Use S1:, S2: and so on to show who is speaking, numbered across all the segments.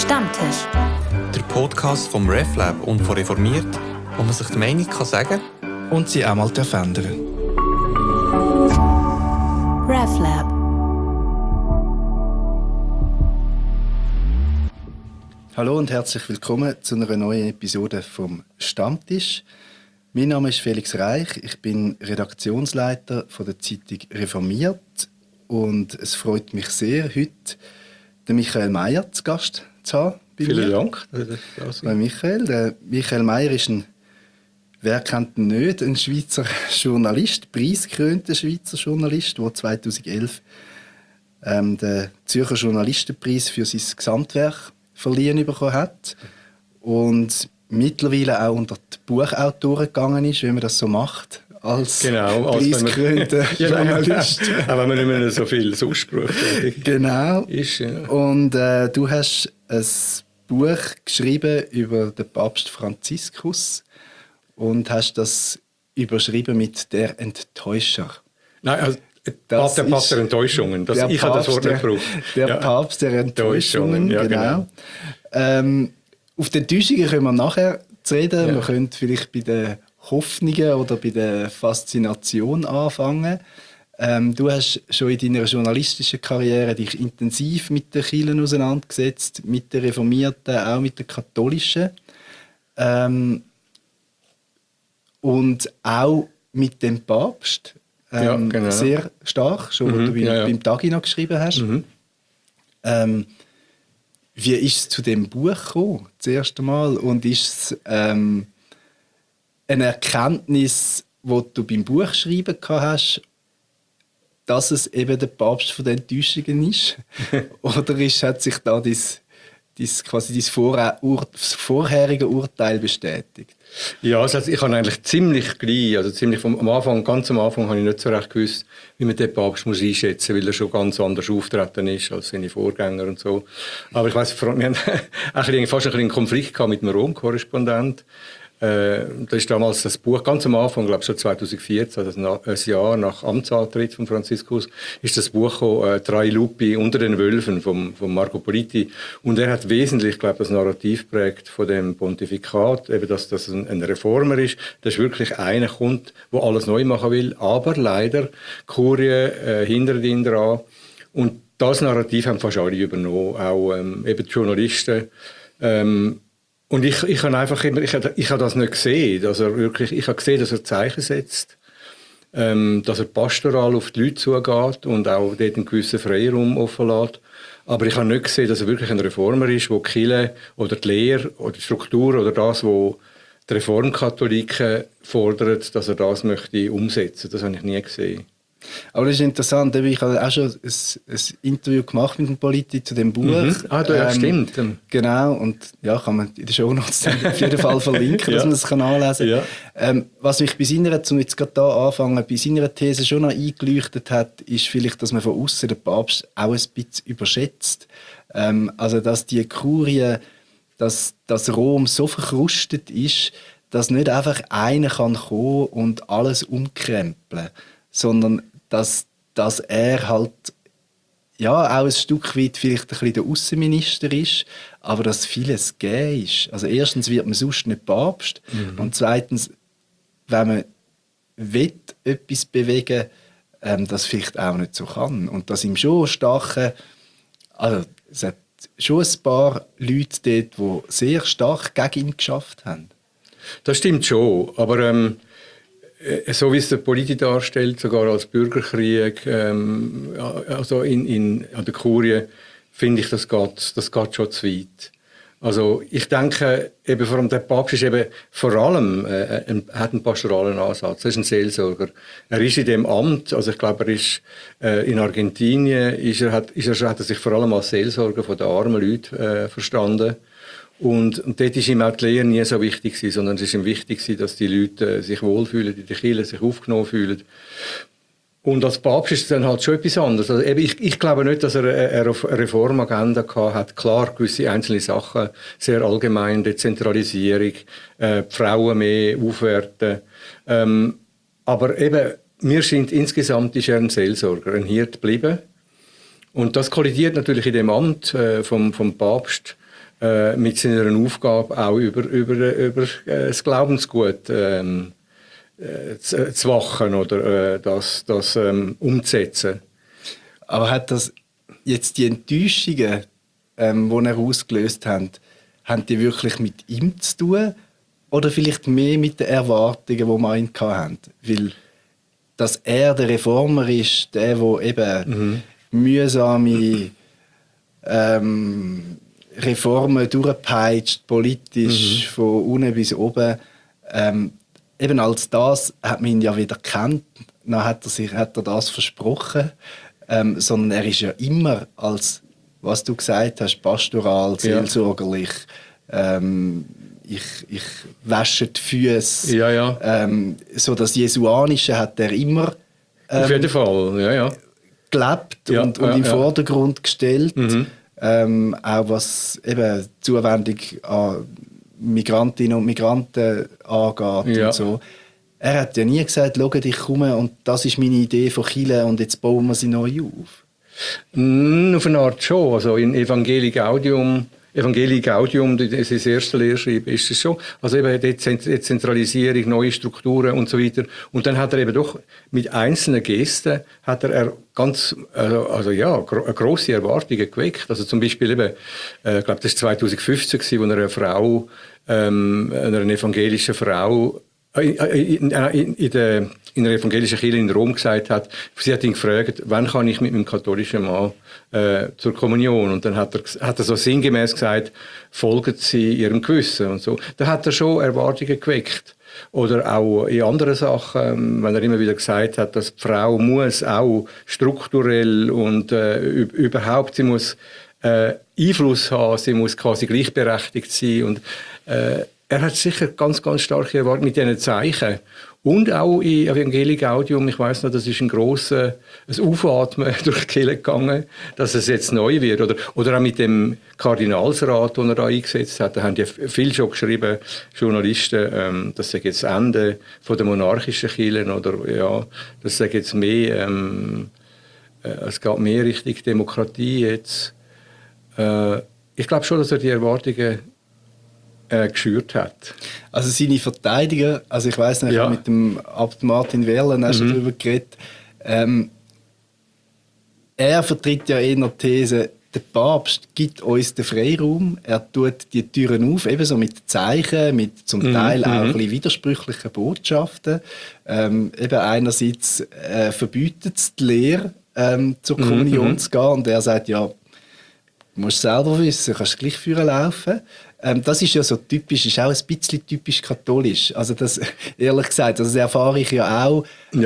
S1: Stammtisch.
S2: Der Podcast vom RefLab und von Reformiert, wo man sich die Meinung kann sagen
S3: und sie auch mal ändern.
S1: RefLab.
S3: Hallo und herzlich willkommen zu einer neuen Episode vom Stammtisch. Mein Name ist Felix Reich, ich bin Redaktionsleiter von der Zeitung Reformiert und es freut mich sehr, heute den Michael Meyer zu Gast zu haben.
S4: Vielen Dank.
S3: Bei Michael. Der Michael Meyer ist wer kennt ihn nicht, ein Schweizer Journalist, preisgekrönter Schweizer Journalist, der 2011 den Zürcher Journalistenpreis für sein Gesamtwerk verliehen bekommen hat und mittlerweile auch unter die Buchautoren gegangen ist, wie man das so macht, als preisgekrönter Journalist.
S4: Auch wenn man nicht mehr so viel Ausspruch
S3: genau.
S4: ist. Ja.
S3: Und du hast ein Buch geschrieben über den Papst Franziskus und hast das überschrieben mit «Der Enttäuscher».
S4: Nein, also der Papst der Enttäuschungen. Ich habe das Wort nicht gebraucht.
S3: Der Papst der Enttäuschungen, ja, genau. Auf die Enttäuschungen können wir nachher reden. Ja. Wir können vielleicht bei den Hoffnungen oder bei der Faszination anfangen. Du hast schon in deiner journalistischen Karriere dich intensiv mit den Kirchen auseinandergesetzt, mit den Reformierten, auch mit den Katholischen. Und auch mit dem Papst. Genau. Sehr stark, schon was du beim Tagi noch geschrieben hast. Wie ist es zu dem Buch gekommen, das erste Mal? Und ist es eine Erkenntnis, die du beim Buchschreiben hast, dass es eben der Papst von den Enttäuschungen ist? Oder hat sich da dein vorherige Urteil bestätigt?
S4: Ja, also ich habe eigentlich ziemlich gleich, ganz am Anfang habe ich nicht so recht gewusst, wie man den Papst muss einschätzen muss, weil er schon ganz anders auftreten ist als seine Vorgänger und so. Aber ich weiss, wir haben fast einen Konflikt gehabt mit einem Rom-Korrespondent. Das ist damals das Buch, ganz am Anfang, glaube ich schon 2014, also ein Jahr nach Amtsantritt von Franziskus, ist das Buch gekommen, «Drei Lupi unter den Wölfen» von Marco Politi. Und er hat wesentlich, glaube ich, das Narrativ prägt von dem Pontifikat, eben, dass das ein Reformer ist. Das ist wirklich einer kommt, der alles neu machen will, aber leider Kurie hindert ihn daran. Und das Narrativ haben fast alle übernommen, auch eben die Journalisten. Und ich habe das nicht gesehen, dass er wirklich, ich habe gesehen, dass er Zeichen setzt, dass er pastoral auf die Leute zugeht und auch dort einen gewissen Freiraum offen lässt. Aber ich habe nicht gesehen, dass er wirklich ein Reformer ist, der die Kirche oder die Lehre oder die Struktur oder das, was die Reformkatholiken fordern, dass er das möchte umsetzen. Das habe ich nie gesehen.
S3: Aber das ist interessant, ich habe auch schon ein Interview gemacht mit dem Politi zu dem Buch.
S4: Stimmt.
S3: Genau, und ja, kann man in den Shownotes auf jeden Fall verlinken, dass man das nachlesen kann. Ja. Was mich bei seiner These schon noch eingeleuchtet hat, ist vielleicht, dass man von außen den Papst auch ein bisschen überschätzt. Also, dass die Kurie, dass Rom so verkrustet ist, dass nicht einfach einer kann kommen und alles umkrempeln, sondern dass er halt ja auch ein Stück weit vielleicht ein bisschen der Aussenminister ist, aber dass vieles gegeben ist. Also erstens wird man sonst nicht Papst und zweitens, wenn man etwas bewegen will, das vielleicht auch nicht so kann. Und dass ihm schon starke, also es hat schon ein paar Leute dort, die sehr stark gegen ihn geschafft haben.
S4: Das stimmt schon, aber so wie es der Politi darstellt, sogar als Bürgerkrieg, also an der Kurie, finde ich, das geht schon zu weit. Also ich denke, eben vor allem der Papst ist eben vor allem hat einen pastoralen Ansatz. Er ist ein Seelsorger. Er ist in dem Amt, also ich glaube, er ist in Argentinien, hat er sich vor allem als Seelsorger von den armen Leuten verstanden. Und dort war ihm auch die Lehre nie so wichtig gewesen, sondern es ist ihm wichtig gewesen, dass die Leute sich wohlfühlen, in der Kirche sich aufgenommen fühlen. Und als Papst ist es dann halt schon etwas anderes. Also eben, ich glaube nicht, dass er eine Reformagenda hatte. Klar, gewisse einzelne Sachen, sehr allgemein, Dezentralisierung, die Frauen mehr aufwerten. Aber eben, mir scheint, insgesamt ist er ein Seelsorger, ein Hirt geblieben. Und das kollidiert natürlich in dem Amt vom Papst mit seiner Aufgabe auch über das Glaubensgut zu wachen oder das umzusetzen.
S3: Aber hat das jetzt die Enttäuschungen, die er ausgelöst hat, haben die wirklich mit ihm zu tun? Oder vielleicht mehr mit den Erwartungen, die man an ihn hatten? Weil, dass er der Reformer ist, der eben mühsame Reformen durchpeitscht, politisch, von unten bis oben. Eben als das hat man ihn ja wieder gekannt. Dann hat er das versprochen. Sondern er ist ja immer als, was du gesagt hast, pastoral, seelsorgerlich, ich wasche die Füße. So das Jesuanische hat er immer
S4: auf jeden Fall,
S3: gelebt und im Vordergrund gestellt. Auch was eben Zuwendung an Migrantinnen und Migranten angeht und so. Er hat ja nie gesagt, schau, ich komme und das ist meine Idee von Kirche und jetzt bauen wir sie neu auf.
S4: Auf eine Art schon. Also in Evangelii Gaudium, das ist das erste Lehrschreiben, ist es schon. Also eben Dezentralisierung, neue Strukturen und so weiter. Und dann hat er eben doch mit einzelnen Gesten hat er ganz, grosse Erwartungen geweckt. Also zum Beispiel eben, ich glaube, das war 2015, wo er einer Frau, einer evangelischen Frau, in einer evangelischen Kirche in Rom gesagt hat, sie hat ihn gefragt, wann kann ich mit meinem katholischen Mann zur Kommunion? Und dann hat er so sinngemäß gesagt, folgen Sie Ihrem Gewissen und so. Da hat er schon Erwartungen geweckt. Oder auch in anderen Sachen, wenn er immer wieder gesagt hat, dass die Frau muss auch strukturell und überhaupt, sie muss Einfluss haben, sie muss quasi gleichberechtigt sein und er hat sicher ganz, ganz starke Erwartungen mit diesen Zeichen. Und auch in Evangelii Gaudium, ich weiss noch, das ist ein Aufatmen durch die Kirche gegangen, dass es jetzt neu wird. Oder auch mit dem Kardinalsrat, den er da eingesetzt hat. Da haben ja viel schon geschrieben, Journalisten, das sei jetzt das Ende von der monarchischen Kirche. Oder das sei jetzt mehr, es geht mehr Richtung Demokratie jetzt. Ich glaube schon, dass er die Erwartungen geschürt hat.
S3: Also seine Verteidiger, also ich weiss nicht, mit dem Abt Martin Werlen hast du darüber geredet, er vertritt ja eher die These, der Papst gibt uns den Freiraum, er tut die Türen auf, ebenso mit Zeichen, mit zum Teil auch ein bisschen widersprüchlichen Botschaften. Eben einerseits verbietet es die Lehre, zur Kommunion zu gehen, und er sagt, ja, du musst selber wissen, kannst gleich führen laufen. Das ist ja so typisch, ist auch ein bisschen typisch katholisch. Also das, ehrlich gesagt, das erfahre ich ja auch.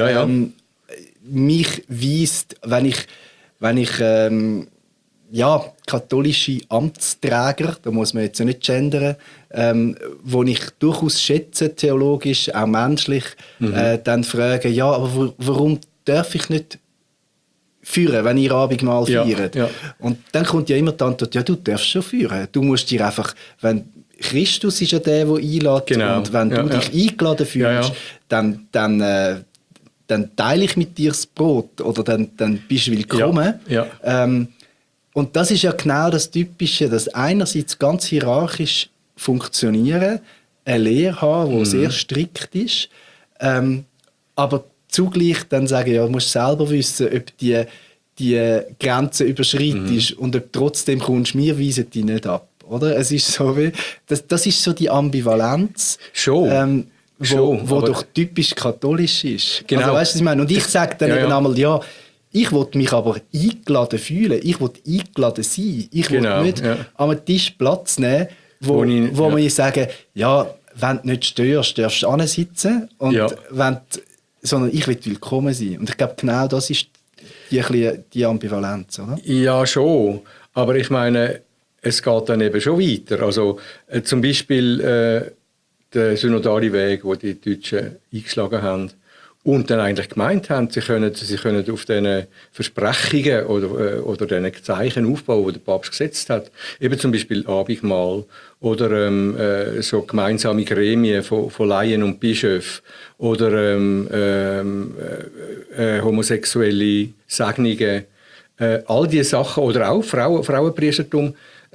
S3: Mich weisst, wenn ich katholische Amtsträger, da muss man jetzt ja nicht gendern, wo ich durchaus schätze, theologisch, auch menschlich, dann fragen, ja, aber warum darf ich nicht führen, wenn ihr Abendmahl feiert? Ja. Und dann kommt ja immer die Antwort, ja, du darfst schon führen. Du musst dir einfach, wenn Christus ist ja der einlädt, genau. Und wenn du dich eingeladen fühlst, dann teile ich mit dir das Brot oder dann bist du willkommen. Und das ist ja genau das Typische, dass einerseits ganz hierarchisch funktionieren, eine Lehre haben, die sehr strikt ist, aber zugleich dann sagen, ja, du musst selber wissen, ob die Grenze überschreitest und ob trotzdem kommst, wir weisen die nicht ab. Oder? Es ist so wie, das ist so die Ambivalenz, wo doch typisch katholisch ist.
S4: Genau.
S3: Also, weißt du, was ich meine? Und ich sage dann eben einmal, ja, ich will mich aber eingeladen fühlen, ich will eingeladen sein, ich will nicht an einem Tisch Platz nehmen, wo wir sagen, ja, wenn du nicht störst, darfst du sitzen und sondern ich will willkommen sein. Und ich glaube, genau das ist die Ambivalenz, oder? Ja,
S4: schon. Aber ich meine, es geht dann eben schon weiter. Also zum Beispiel der synodale Weg, den die Deutschen eingeschlagen haben und dann eigentlich gemeint haben, sie können auf diesen Versprechungen oder diesen Zeichen aufbauen, die der Papst gesetzt hat. Eben zum Beispiel Abendmahl oder so gemeinsame Gremien von Laien und Bischöfen oder homosexuelle Segnungen. All diese Sachen oder auch Frauenpriestertum.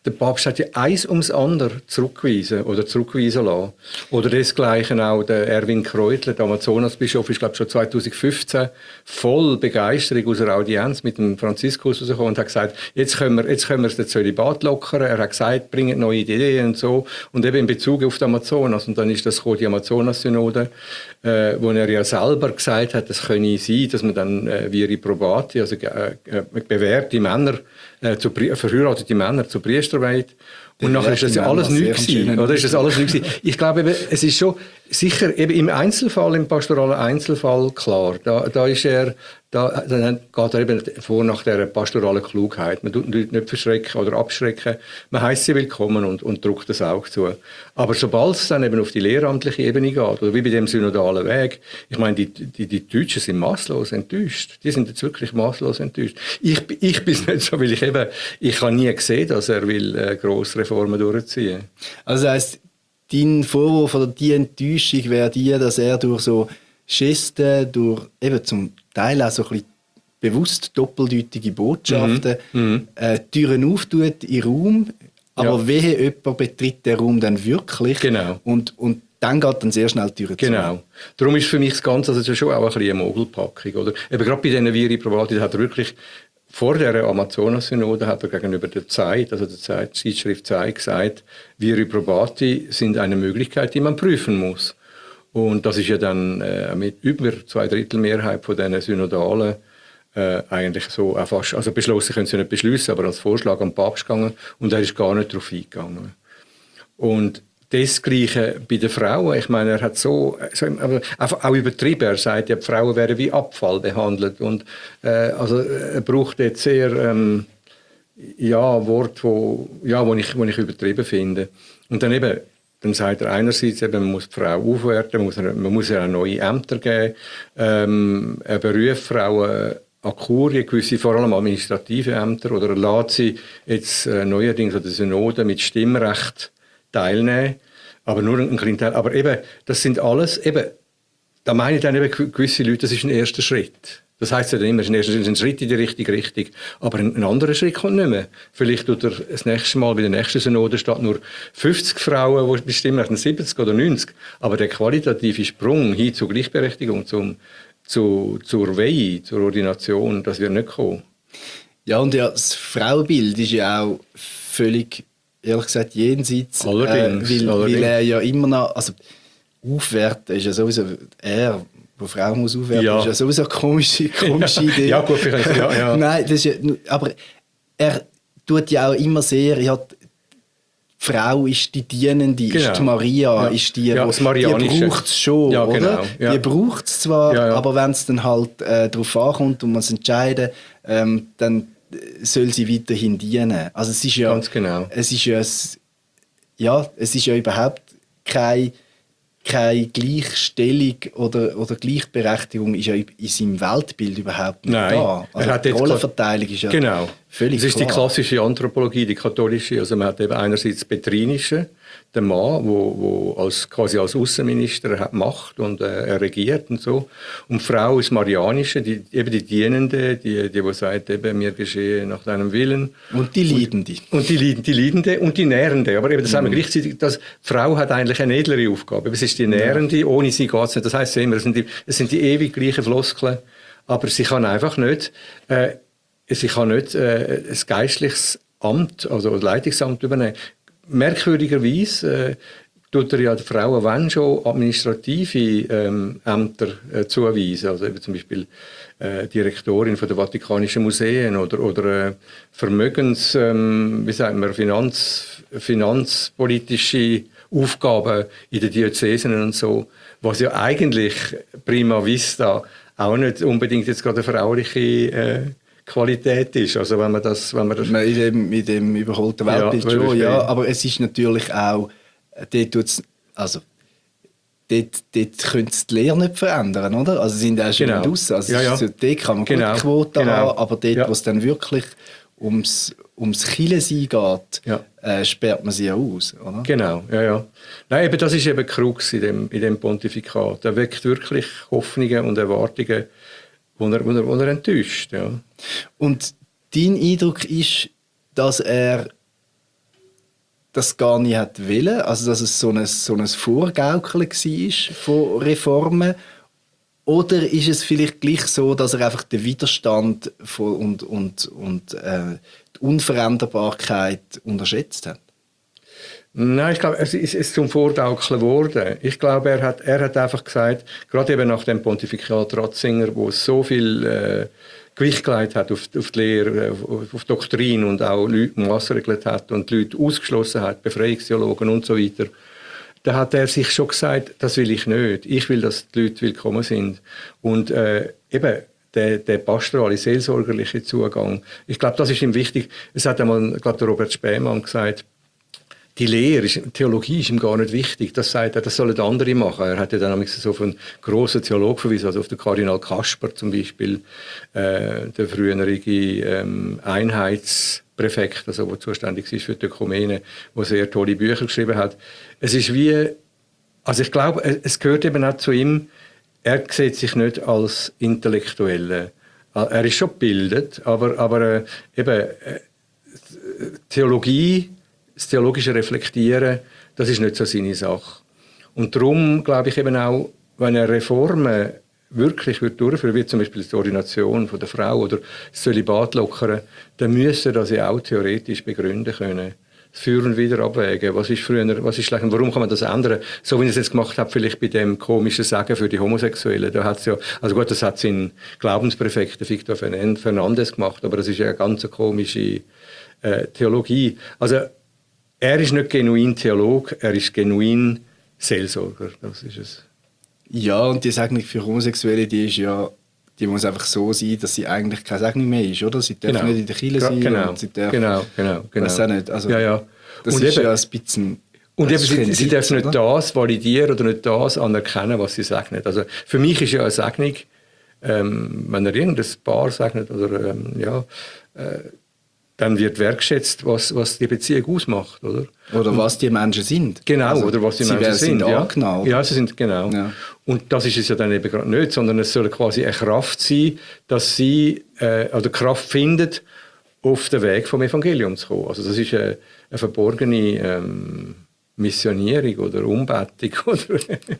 S4: der Papst hat ja eins ums andere zurückgewiesen oder zurückweisen lassen. Oder desgleichen auch der Erwin Kreutler, der Amazonasbischof, ist glaube schon 2015 voll Begeisterung aus einer Audienz mit dem Franziskus rausgekommen und hat gesagt, jetzt können wir das Zölibat lockern. Er hat gesagt, bringt neue Ideen und so. Und eben in Bezug auf die Amazonas. Und dann ist das die Amazonas-Synode, wo er ja selber gesagt hat, es könne sein, dass man dann viri probati, also bewährte Männer, verheiratete Männer zur Priesterweihe. Und nachher ist das ja alles nichts gewesen, oder? Ist das alles nichts gewesen? Ich glaube eben, es ist schon sicher eben im Einzelfall, im pastoralen Einzelfall klar. Da ist er, dann geht er eben vor nach dieser pastoralen Klugheit. Man tut Leute nicht verschrecken oder abschrecken. Man heisst sie willkommen und drückt das auch zu. Aber sobald es dann eben auf die lehramtliche Ebene geht, oder wie bei dem synodalen Weg, ich meine, die Deutschen sind maßlos enttäuscht. Die sind jetzt wirklich maßlos enttäuscht. Ich bin es nicht so, weil ich habe nie gesehen, dass er will grosse Reformen durchziehen.
S3: Also das heisst, dein Vorwurf oder die Enttäuschung wäre die, dass er durch so Gesten, durch eben zum Teil auch so ein bisschen bewusst doppeldeutige Botschaften Türen auftut in Raum, aber wehe jemand betritt den Raum dann wirklich und dann geht dann sehr schnell die Tür zu.
S4: Genau. Darum ist für mich das Ganze also schon auch ein bisschen eine Mogelpackung. Oder? Eben gerade bei diesen Viri Probati hat er wirklich vor der Amazonas-Synode hat er gegenüber der Zeit, also der Zeitschrift Zeit, gesagt, Viri Probati sind eine Möglichkeit, die man prüfen muss. Und das ist ja dann mit über 2/3 Mehrheit von diesen Synodalen eigentlich so auch fast, also beschlossen können sie nicht beschließen, aber als Vorschlag am Papst gegangen und er ist gar nicht darauf eingegangen. Und das Gleiche bei den Frauen. Ich meine, er hat so auch übertrieben. Er sagt, ja, die Frauen werden wie Abfall behandelt. Und also er braucht jetzt sehr Worte, wo ich übertrieben finde. Und dann eben, dann sagt er einerseits, eben, man muss die Frau aufwerten, man muss ihr auch neue Ämter geben. Er beruft Frauen an Kurien, gewisse vor allem administrative Ämter, oder er lässt sie jetzt neuerdings an der Synode mit Stimmrecht teilnehmen, aber nur ein kleiner Teil. Aber eben, das sind alles, eben, da meine ich dann eben gewisse Leute, das ist ein erster Schritt. Das heisst ja dann immer, es ist ein Schritt in die richtige Richtung. Aber ein anderer Schritt kommt nicht mehr. Vielleicht tut er das nächste Mal bei der nächsten Synode statt nur 50 Frauen, die bestimmen, 70 oder 90. Aber der qualitative Sprung hin zur Gleichberechtigung, zur Weihe, zur Ordination, das wird nicht kommen.
S3: Ja, und ja, das Frauenbild ist ja auch völlig, ehrlich gesagt, jenseits. Allerdings. Weil er ja immer noch, also aufwerten ist ja sowieso, der Frau muss aufwerten, ist ja sowieso eine komische Idee.
S4: Ja, gut, vielleicht. Ja.
S3: Nein, das ist ja, aber er tut ja auch immer sehr, die Frau ist die Dienende, ist die Maria, ist die braucht es schon, oder? Genau, ja. Die braucht es zwar, aber wenn es dann halt darauf ankommt und man es entscheiden, dann soll sie weiterhin dienen. Also es ist ja,
S4: ganz genau.
S3: Es ist ja überhaupt keine Gleichstellung oder Gleichberechtigung ist ja in seinem Weltbild überhaupt nicht da. Also die Rollenverteilung ist ja völlig klar.
S4: Das ist die klassische Anthropologie, die katholische. Also man hat eben einerseits das Petrinische, der Mann, der quasi als Außenminister Macht und er regiert und so. Und die Frau ist Marianische, die Dienende, die sagt, eben, mir geschehe nach deinem Willen.
S3: Und die Leidende.
S4: Und die Leidende und die Nährende. Aber eben, das haben wir gleichzeitig, die Frau hat eigentlich eine edlere Aufgabe. Es ist die Nährende, ohne sie geht es nicht. Das heisst immer, es sind die ewig gleichen Floskeln. Aber sie kann einfach nicht, ein geistliches Amt, also ein Leitungsamt übernehmen. Merkwürdigerweise tut er ja den Frauen, wenn schon, administrative Ämter zuweisen. Also eben zum Beispiel Direktorin von der Vatikanischen Museen oder finanzpolitische Aufgaben in den Diözesen und so, was ja eigentlich prima vista auch nicht unbedingt jetzt gerade eine frauliche Qualität ist. Also wenn man das
S3: mit dem überholten Weltbild schon, aber es ist natürlich auch, dort können sie die Lehre nicht verändern, oder? Also sie sind auch schon draussen. Also dort kann man gute Quoten haben, aber dort, wo es dann wirklich ums Kirchensein geht, sperrt man sie ja aus, oder?
S4: Genau, ja. Nein, eben das ist eben die Krux in dem Pontifikat. Er weckt wirklich Hoffnungen und Erwartungen, wo er enttäuscht. Ja.
S3: Und dein Eindruck ist, dass er das gar nicht hat wollen, also dass es so ein Vorgaukeln war von Reformen, oder ist es vielleicht gleich so, dass er einfach den Widerstand und die Unveränderbarkeit unterschätzt hat?
S4: Nein, ich glaube, es ist zum Vorgaukeln geworden. Ich glaube, er hat einfach gesagt, gerade eben nach dem Pontifikat Ratzinger, wo es so viel Gewicht gelegt hat auf die Lehre, auf Doktrin und auch Leute massregelt hat und die Leute ausgeschlossen hat, Befreiungstheologen und so weiter. Da hat er sich schon gesagt, das will ich nicht. Ich will, dass die Leute willkommen sind. Und eben der pastorale, seelsorgerliche Zugang. Ich glaube, das ist ihm wichtig. Es hat einmal, glaube der Robert Spähmann gesagt, die Lehre, Theologie ist ihm gar nicht wichtig. Das sagt er, das sollen andere machen. Er hat ja dann so auf einen grossen Theologen verwiesen, also auf den Kardinal Kasper zum Beispiel, der frühere Einheitspräfekt, also der zuständig ist für die Ökumene, der sehr tolle Bücher geschrieben hat. Es ist wie, also ich glaube, es gehört eben auch zu ihm, er sieht sich nicht als Intellektuelle. Er ist schon gebildet, aber Theologie, das theologische Reflektieren, das ist nicht so seine Sache. Und darum glaube ich eben auch, wenn er Reformen wirklich durchführen wie zum Beispiel die Ordination von der Frau oder das Zölibat lockern, dann müsste er das ja auch theoretisch begründen können. Das Für und Wider abwägen. Was ist früher, was ist schlecht und warum kann man das ändern? So wie er es jetzt gemacht hat, vielleicht bei dem komischen Sagen für die Homosexuellen. Da hat's ja, also gut, das hat sein Glaubenspräfekt, der Victor Fernandes gemacht, aber das ist ja eine ganz komische Theologie. Also er ist nicht genuin Theolog, er ist genuin Seelsorger. Das ist es.
S3: Ja, und die Segnung für Homosexuelle, die muss einfach so sein, dass sie eigentlich keine Segnung mehr ist, oder? Sie dürfen nicht in der Kirche sein.
S4: Genau,
S3: und sie dürfen,
S4: genau.
S3: Weiß auch nicht. Also,
S4: ja.
S3: Das
S4: und
S3: ist
S4: eben,
S3: ja ein bisschen...
S4: Und eben, sie dürfen nicht
S3: oder?
S4: das validieren oder nicht das anerkennen, was sie segnen. Also für mich ist ja eine Segnung, wenn er irgendein Paar segnet, oder dann wird wertschätzt, was die Beziehung ausmacht, oder?
S3: Oder was die Menschen sind.
S4: Genau,
S3: also,
S4: oder was die Menschen sind.
S3: Angenommen,
S4: ja, sie sind genau. Ja. Und das ist es ja dann eben gerade nicht, sondern es soll quasi eine Kraft sein, dass sie oder Kraft findet, auf den Weg vom Evangelium zu kommen. Also das ist eine verborgene Missionierung oder Umbettung. Oder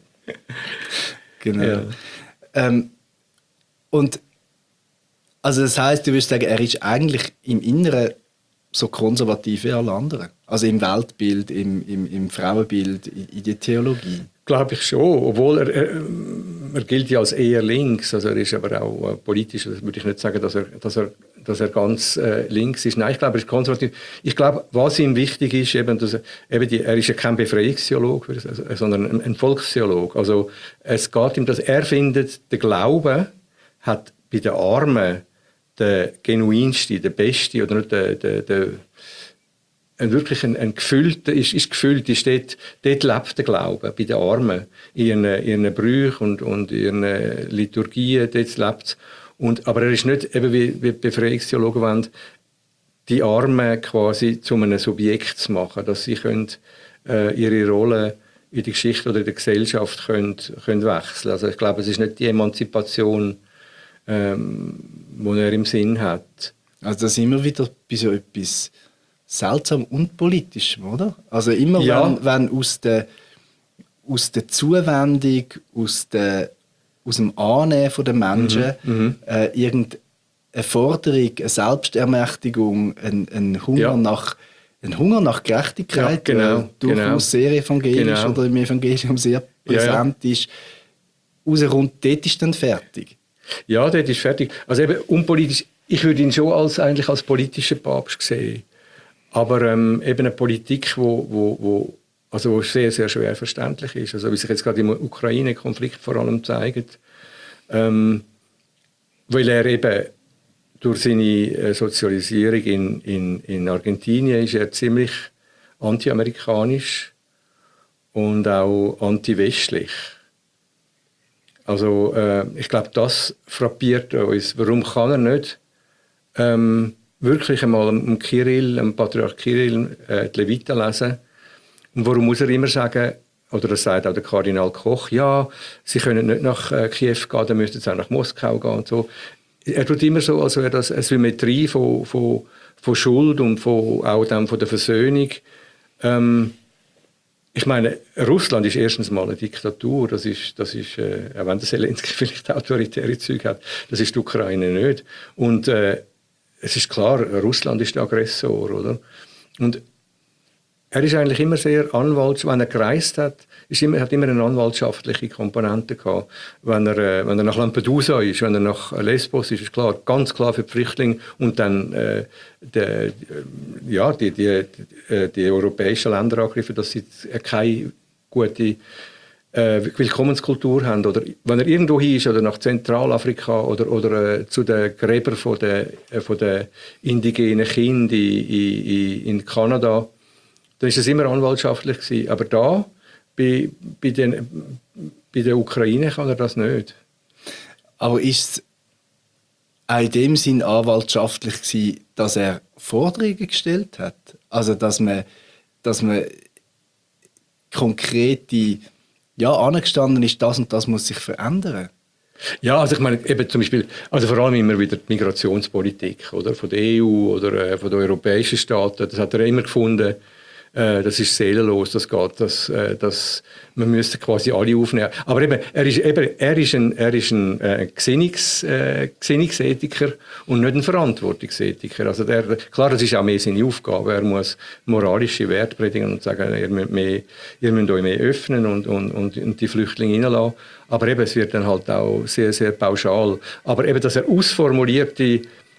S3: genau. Ja. Und also das heisst, du würdest sagen, er ist eigentlich im Inneren so konservativ wie alle anderen? Also im Weltbild, im Frauenbild, in der Theologie?
S4: Glaube ich schon, obwohl er gilt ja als eher links, also er ist aber auch politisch, das würde ich nicht sagen, dass er ganz links ist. Nein, ich glaube, er ist konservativ. Ich glaube, was ihm wichtig ist, er ist ja kein Befreiungstheologe, sondern ein Volkstheologe. Also es geht ihm, dass er findet, der Glaube hat bei den Armen der genuinste, der beste oder nicht der wirklich ein gefüllter, ist gefüllt, dort lebt der Glaube, bei den Armen, in ihren Brüchen und ihren Liturgien, dort lebt es. Aber er ist nicht, eben wie Befreiungstheologen wollen, die Armen quasi zu einem Subjekt zu machen, dass sie ihre Rolle in der Geschichte oder in der Gesellschaft können wechseln. Also ich glaube, es ist nicht die Emanzipation, die er im Sinn hat. Also
S3: da sind wir wieder bei so etwas seltsam und politisch, oder? Also immer wenn aus der Zuwendung, aus dem Annehmen der Menschen irgendeine Forderung, eine Selbstermächtigung, ein Hunger nach Gerechtigkeit, durchaus sehr evangelisch oder im Evangelium sehr präsent ist, rauskommt, dort ist dann fertig.
S4: Ja, dort ist fertig. Also eben unpolitisch, ich würde ihn schon eigentlich als politischer Papst sehen. Aber eben eine Politik, wo sehr, sehr schwer verständlich ist. Also wie sich jetzt gerade im Ukraine-Konflikt vor allem zeigt. Weil er eben durch seine Sozialisierung in Argentinien ist er ziemlich anti-amerikanisch und auch anti-westlich. Also ich glaube, das frappiert uns. Warum kann er nicht wirklich einmal am Patriarch Kirill die Leviten lesen? Und warum muss er immer sagen, oder das sagt auch der Kardinal Koch, ja, sie können nicht nach Kiew gehen, dann müssten sie auch nach Moskau gehen und so. Er tut immer so, als wäre das eine Symmetrie von Schuld und auch dann von der Versöhnung Ich meine, Russland ist erstens mal eine Diktatur, das ist auch wenn der Zelensky vielleicht autoritäre Züge hat, das ist die Ukraine nicht. Und es ist klar, Russland ist der Aggressor, oder? Und er ist eigentlich immer sehr wenn er gereist hat, hat immer eine anwaltschaftliche Komponente gehabt. Wenn er nach Lampedusa ist, wenn er nach Lesbos ist klar, ganz klar für die Flüchtlinge und dann die europäischen Länder angegriffen, dass sie keine gute Willkommenskultur haben. Oder wenn er irgendwo hin ist, oder nach Zentralafrika oder zu den Gräbern von der indigenen Kinder in Kanada, dann ist es immer anwaltschaftlich gewesen. Aber da, bei der Ukraine kann er das nicht.
S3: Aber ist es auch in dem Sinn anwaltschaftlich gewesen, dass er Forderungen gestellt hat? Also, dass man konkrete, angestanden ist, das und das muss sich verändern?
S4: Ja, also ich meine, eben zum Beispiel, also vor allem immer wieder die Migrationspolitik, oder? Von der EU oder von den europäischen Staaten, das hat er immer gefunden, das ist seelenlos, das geht, man müsste quasi alle aufnehmen. Aber eben, er ist ein Gesinnungsethiker und nicht ein Verantwortungsethiker. Also klar, das ist auch mehr seine Aufgabe. Er muss moralische Werte predigen und sagen, ihr müsst euch mehr öffnen und die Flüchtlinge reinlassen. Aber eben, es wird dann halt auch sehr, sehr pauschal. Aber eben, dass er ausformulierte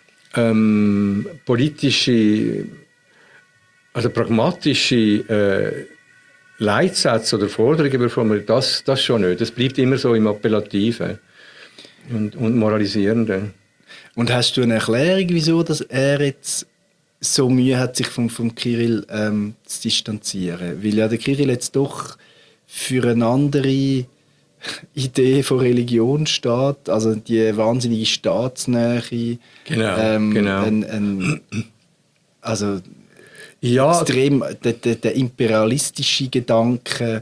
S4: politische, also pragmatische Leitsätze oder Forderungen formuliert, das schon nicht. Das bleibt immer so im Appellativen und Moralisierenden.
S3: Und hast du eine Erklärung, wieso dass er jetzt so Mühe hat, sich vom Kirill zu distanzieren? Weil ja der Kirill jetzt doch für eine andere Idee von Religion steht, also die wahnsinnige Staatsnähe.
S4: Genau.
S3: Also
S4: ja,
S3: extrem der imperialistische Gedanke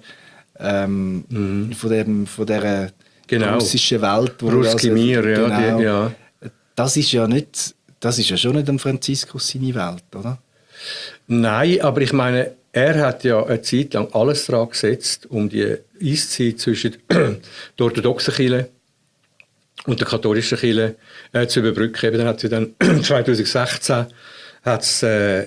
S3: von dieser russischen Welt, wo
S4: Ruski Mir,
S3: genau, das ist ja schon nicht ein Franziskus seine Welt, oder?
S4: Nein, aber ich meine, er hat ja eine Zeit lang alles daran gesetzt, um die Eiszeit zwischen der orthodoxen Kirche und der katholischen Kirche zu überbrücken. Dann hat sie dann 2016 hat's,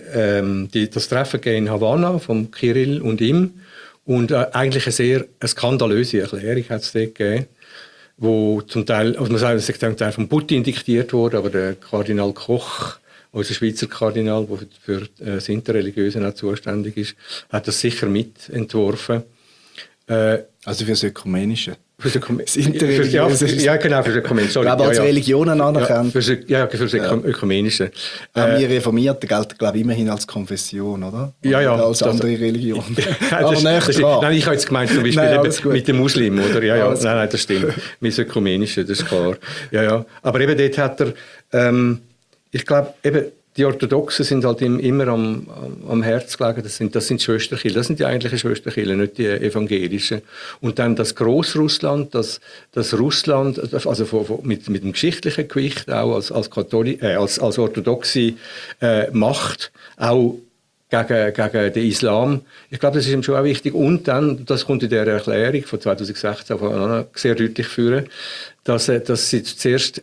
S4: das Treffen in Havanna von Kirill und ihm und eigentlich eine sehr skandalöse Erklärung hat es dort gegeben, wo zum Teil, also man sagt, es ist von Putin diktiert wurde, aber der Kardinal Koch, unser Schweizer Kardinal, der für das Interreligiöse auch zuständig ist, hat das sicher mitentworfen.
S3: Also für das Ökumenische.
S4: Für das Interreligiöse. Ja, genau, für das Ökumenische.
S3: Ich glaube, als Religionen anerkannt.
S4: Für das Ökumenische.
S3: Wir Reformierten gelten, glaube ich, immerhin als Konfession, oder?
S4: Ja.
S3: Als andere Religion.
S4: Aber nein, ich habe jetzt gemeint, zum Beispiel mit den Muslimen, oder? Ja. Nein, das stimmt. Mit dem Ökumenischen, das ist klar. Ja. Aber eben dort hat er, ich glaube, eben, die Orthodoxen sind halt immer am Herz gelegen. Das sind Schwesterkirchen. Das sind die eigentlichen Schwesterkirchen, nicht die evangelischen. Und dann das Grossrussland, das Russland, also mit dem geschichtlichen Gewicht auch als orthodoxe Macht, auch gegen den Islam. Ich glaube, das ist ihm schon auch wichtig. Und dann, das kommt in der Erklärung von 2016 sehr deutlich führen, dass sie zuerst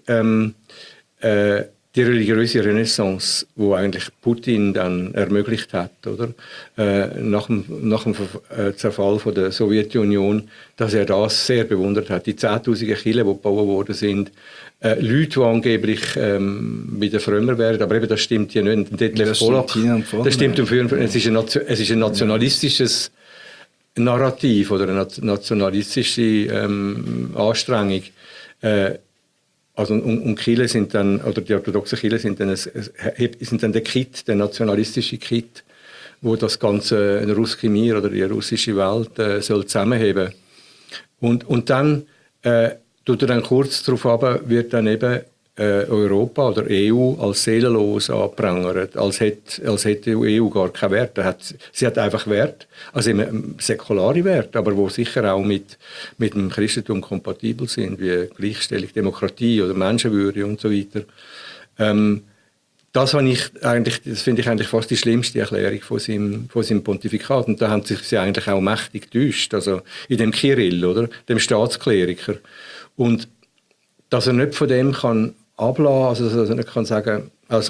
S4: die religiöse Renaissance, die eigentlich Putin dann ermöglicht hat, oder? Nach dem Zerfall von der Sowjetunion, dass er das sehr bewundert hat. Die 10.000 Kirchen, die gebaut worden sind, Leute, die angeblich wieder frömmer werden, aber eben das stimmt ja nicht. Das stimmt es ist ein nationalistisches Narrativ oder eine nationalistische Anstrengung. Also und Kirchen sind dann, oder die orthodoxen Kirchen sind dann der Kit, der nationalistische Kit, wo das ganze Ruski Mir oder die russische Welt soll zusammenheben. Und dann tut er dann kurz darauf ab, wird dann eben Europa oder EU als seelenlos angeprangert, als hätte die EU gar keinen Wert. Sie hat einfach Wert, also eben säkulare Werte, aber wo sicher auch mit dem Christentum kompatibel sind, wie Gleichstellung, Demokratie oder Menschenwürde und so weiter. das finde ich eigentlich fast die schlimmste Erklärung von seinem Pontifikat. Und da haben sich sie eigentlich auch mächtig getäuscht. Also in dem Kirill, oder? Dem Staatskleriker. Und dass er nicht von dem kann ablassen, also dass er nicht kann sagen, also,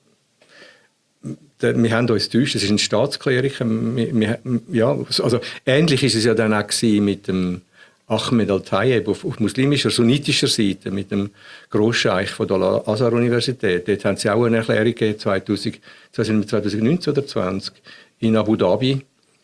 S4: wir haben uns getäuscht, es ist ein Staatskleriker. Ja, also ähnlich ist es ja dann auch mit dem Ahmed Al-Tayeb auf muslimischer, sunnitischer Seite, mit dem Großscheich von der Al-Azhar-Universität. Dort haben sie auch eine Erklärung gegeben, 2019 oder 2020 in Abu Dhabi.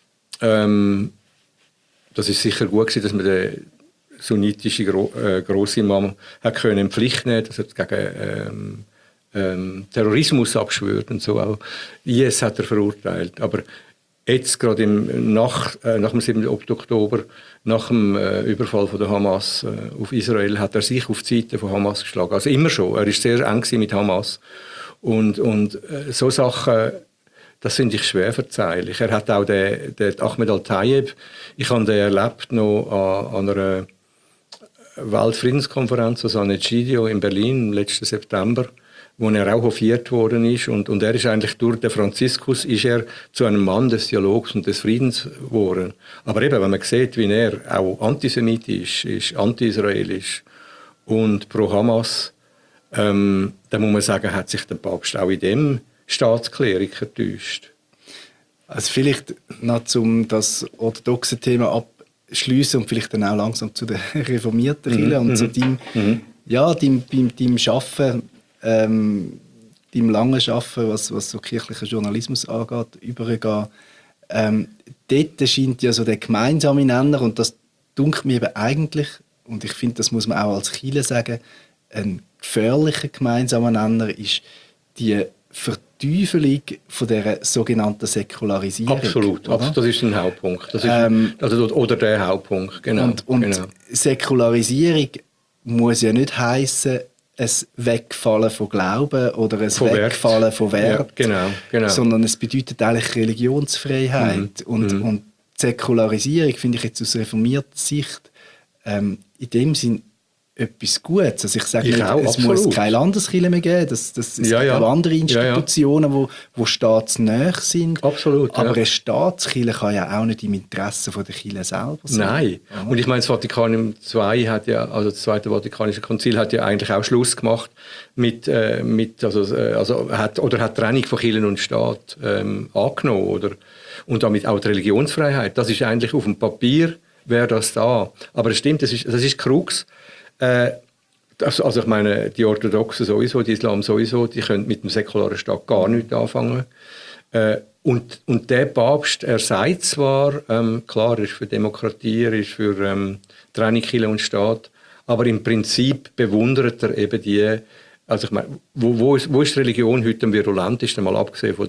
S4: Das ist sicher gut gewesen, dass man den sunnitischen Grossimam hat können in Pflicht nehmen, dass er gegen Terrorismus abschwört und so. Auch IS hat er verurteilt. Aber jetzt gerade nach dem 7. Oktober, nach dem Überfall von der Hamas auf Israel, hat er sich auf die Seite von Hamas geschlagen. Also immer schon. Er war sehr eng mit Hamas. Und so Sachen, das finde ich schwer verzeihlich. Er hat auch den Ahmed Al-Tayeb, ich habe den erlebt noch an einer Weltfriedenskonferenz, also an Egidio in Berlin im letzten September, wo er auch hofiert worden ist. Und er ist eigentlich durch den Franziskus ist er zu einem Mann des Dialogs und des Friedens geworden. Aber eben, wenn man sieht, wie er auch antisemitisch ist, anti-israelisch und pro Hamas, dann muss man sagen, hat sich der Papst auch in dem Staatskleriker getäuscht.
S3: Also vielleicht noch zum das orthodoxe Thema abschliessen und vielleicht dann auch langsam zu den reformierten Kirche und zu deinem Arbeiten, deinem langen Arbeiten, was so kirchlichen Journalismus angeht, übergehen. Dort scheint ja so der gemeinsame Nenner, und das dunkelt mir eben eigentlich, und ich finde, das muss man auch als Kirche sagen, ein gefährlicher gemeinsamer Nenner ist die Verteufelung von dieser sogenannten Säkularisierung.
S4: Absolut, das ist ein Hauptpunkt. Das ist, oder der Hauptpunkt, genau.
S3: Und Säkularisierung muss ja nicht heissen, ein Wegfallen von Glauben oder ein Wegfallen von Wert,
S4: ja, genau.
S3: sondern es bedeutet eigentlich Religionsfreiheit. Und Säkularisierung finde ich jetzt aus reformierter Sicht in dem Sinn etwas Gutes. Also ich sage nicht, es muss keine Landeskirche mehr geben, es gibt auch andere Institutionen, die staatsnah sind.
S4: Absolut,
S3: aber eine Staatskirche kann ja auch nicht im Interesse der Kirche selber sein.
S4: Nein. Ja. Und ich meine, das Vatikanum II hat ja, also das Zweite Vatikanische Konzil hat ja eigentlich auch Schluss gemacht hat Trennung von Kirche und Staat angenommen, und damit auch die Religionsfreiheit. Das ist eigentlich auf dem Papier wäre das da. Aber es stimmt, das ist Krux. Also ich meine, die Orthodoxen sowieso, die Islam sowieso, die können mit dem säkularen Staat gar nichts anfangen. Und der Papst, er sagt zwar, klar, er ist für Demokratie, er ist für Trennung Kirche und Staat, aber im Prinzip bewundert er eben die, also ich meine, wo ist die Religion heute am virulentesten, mal abgesehen von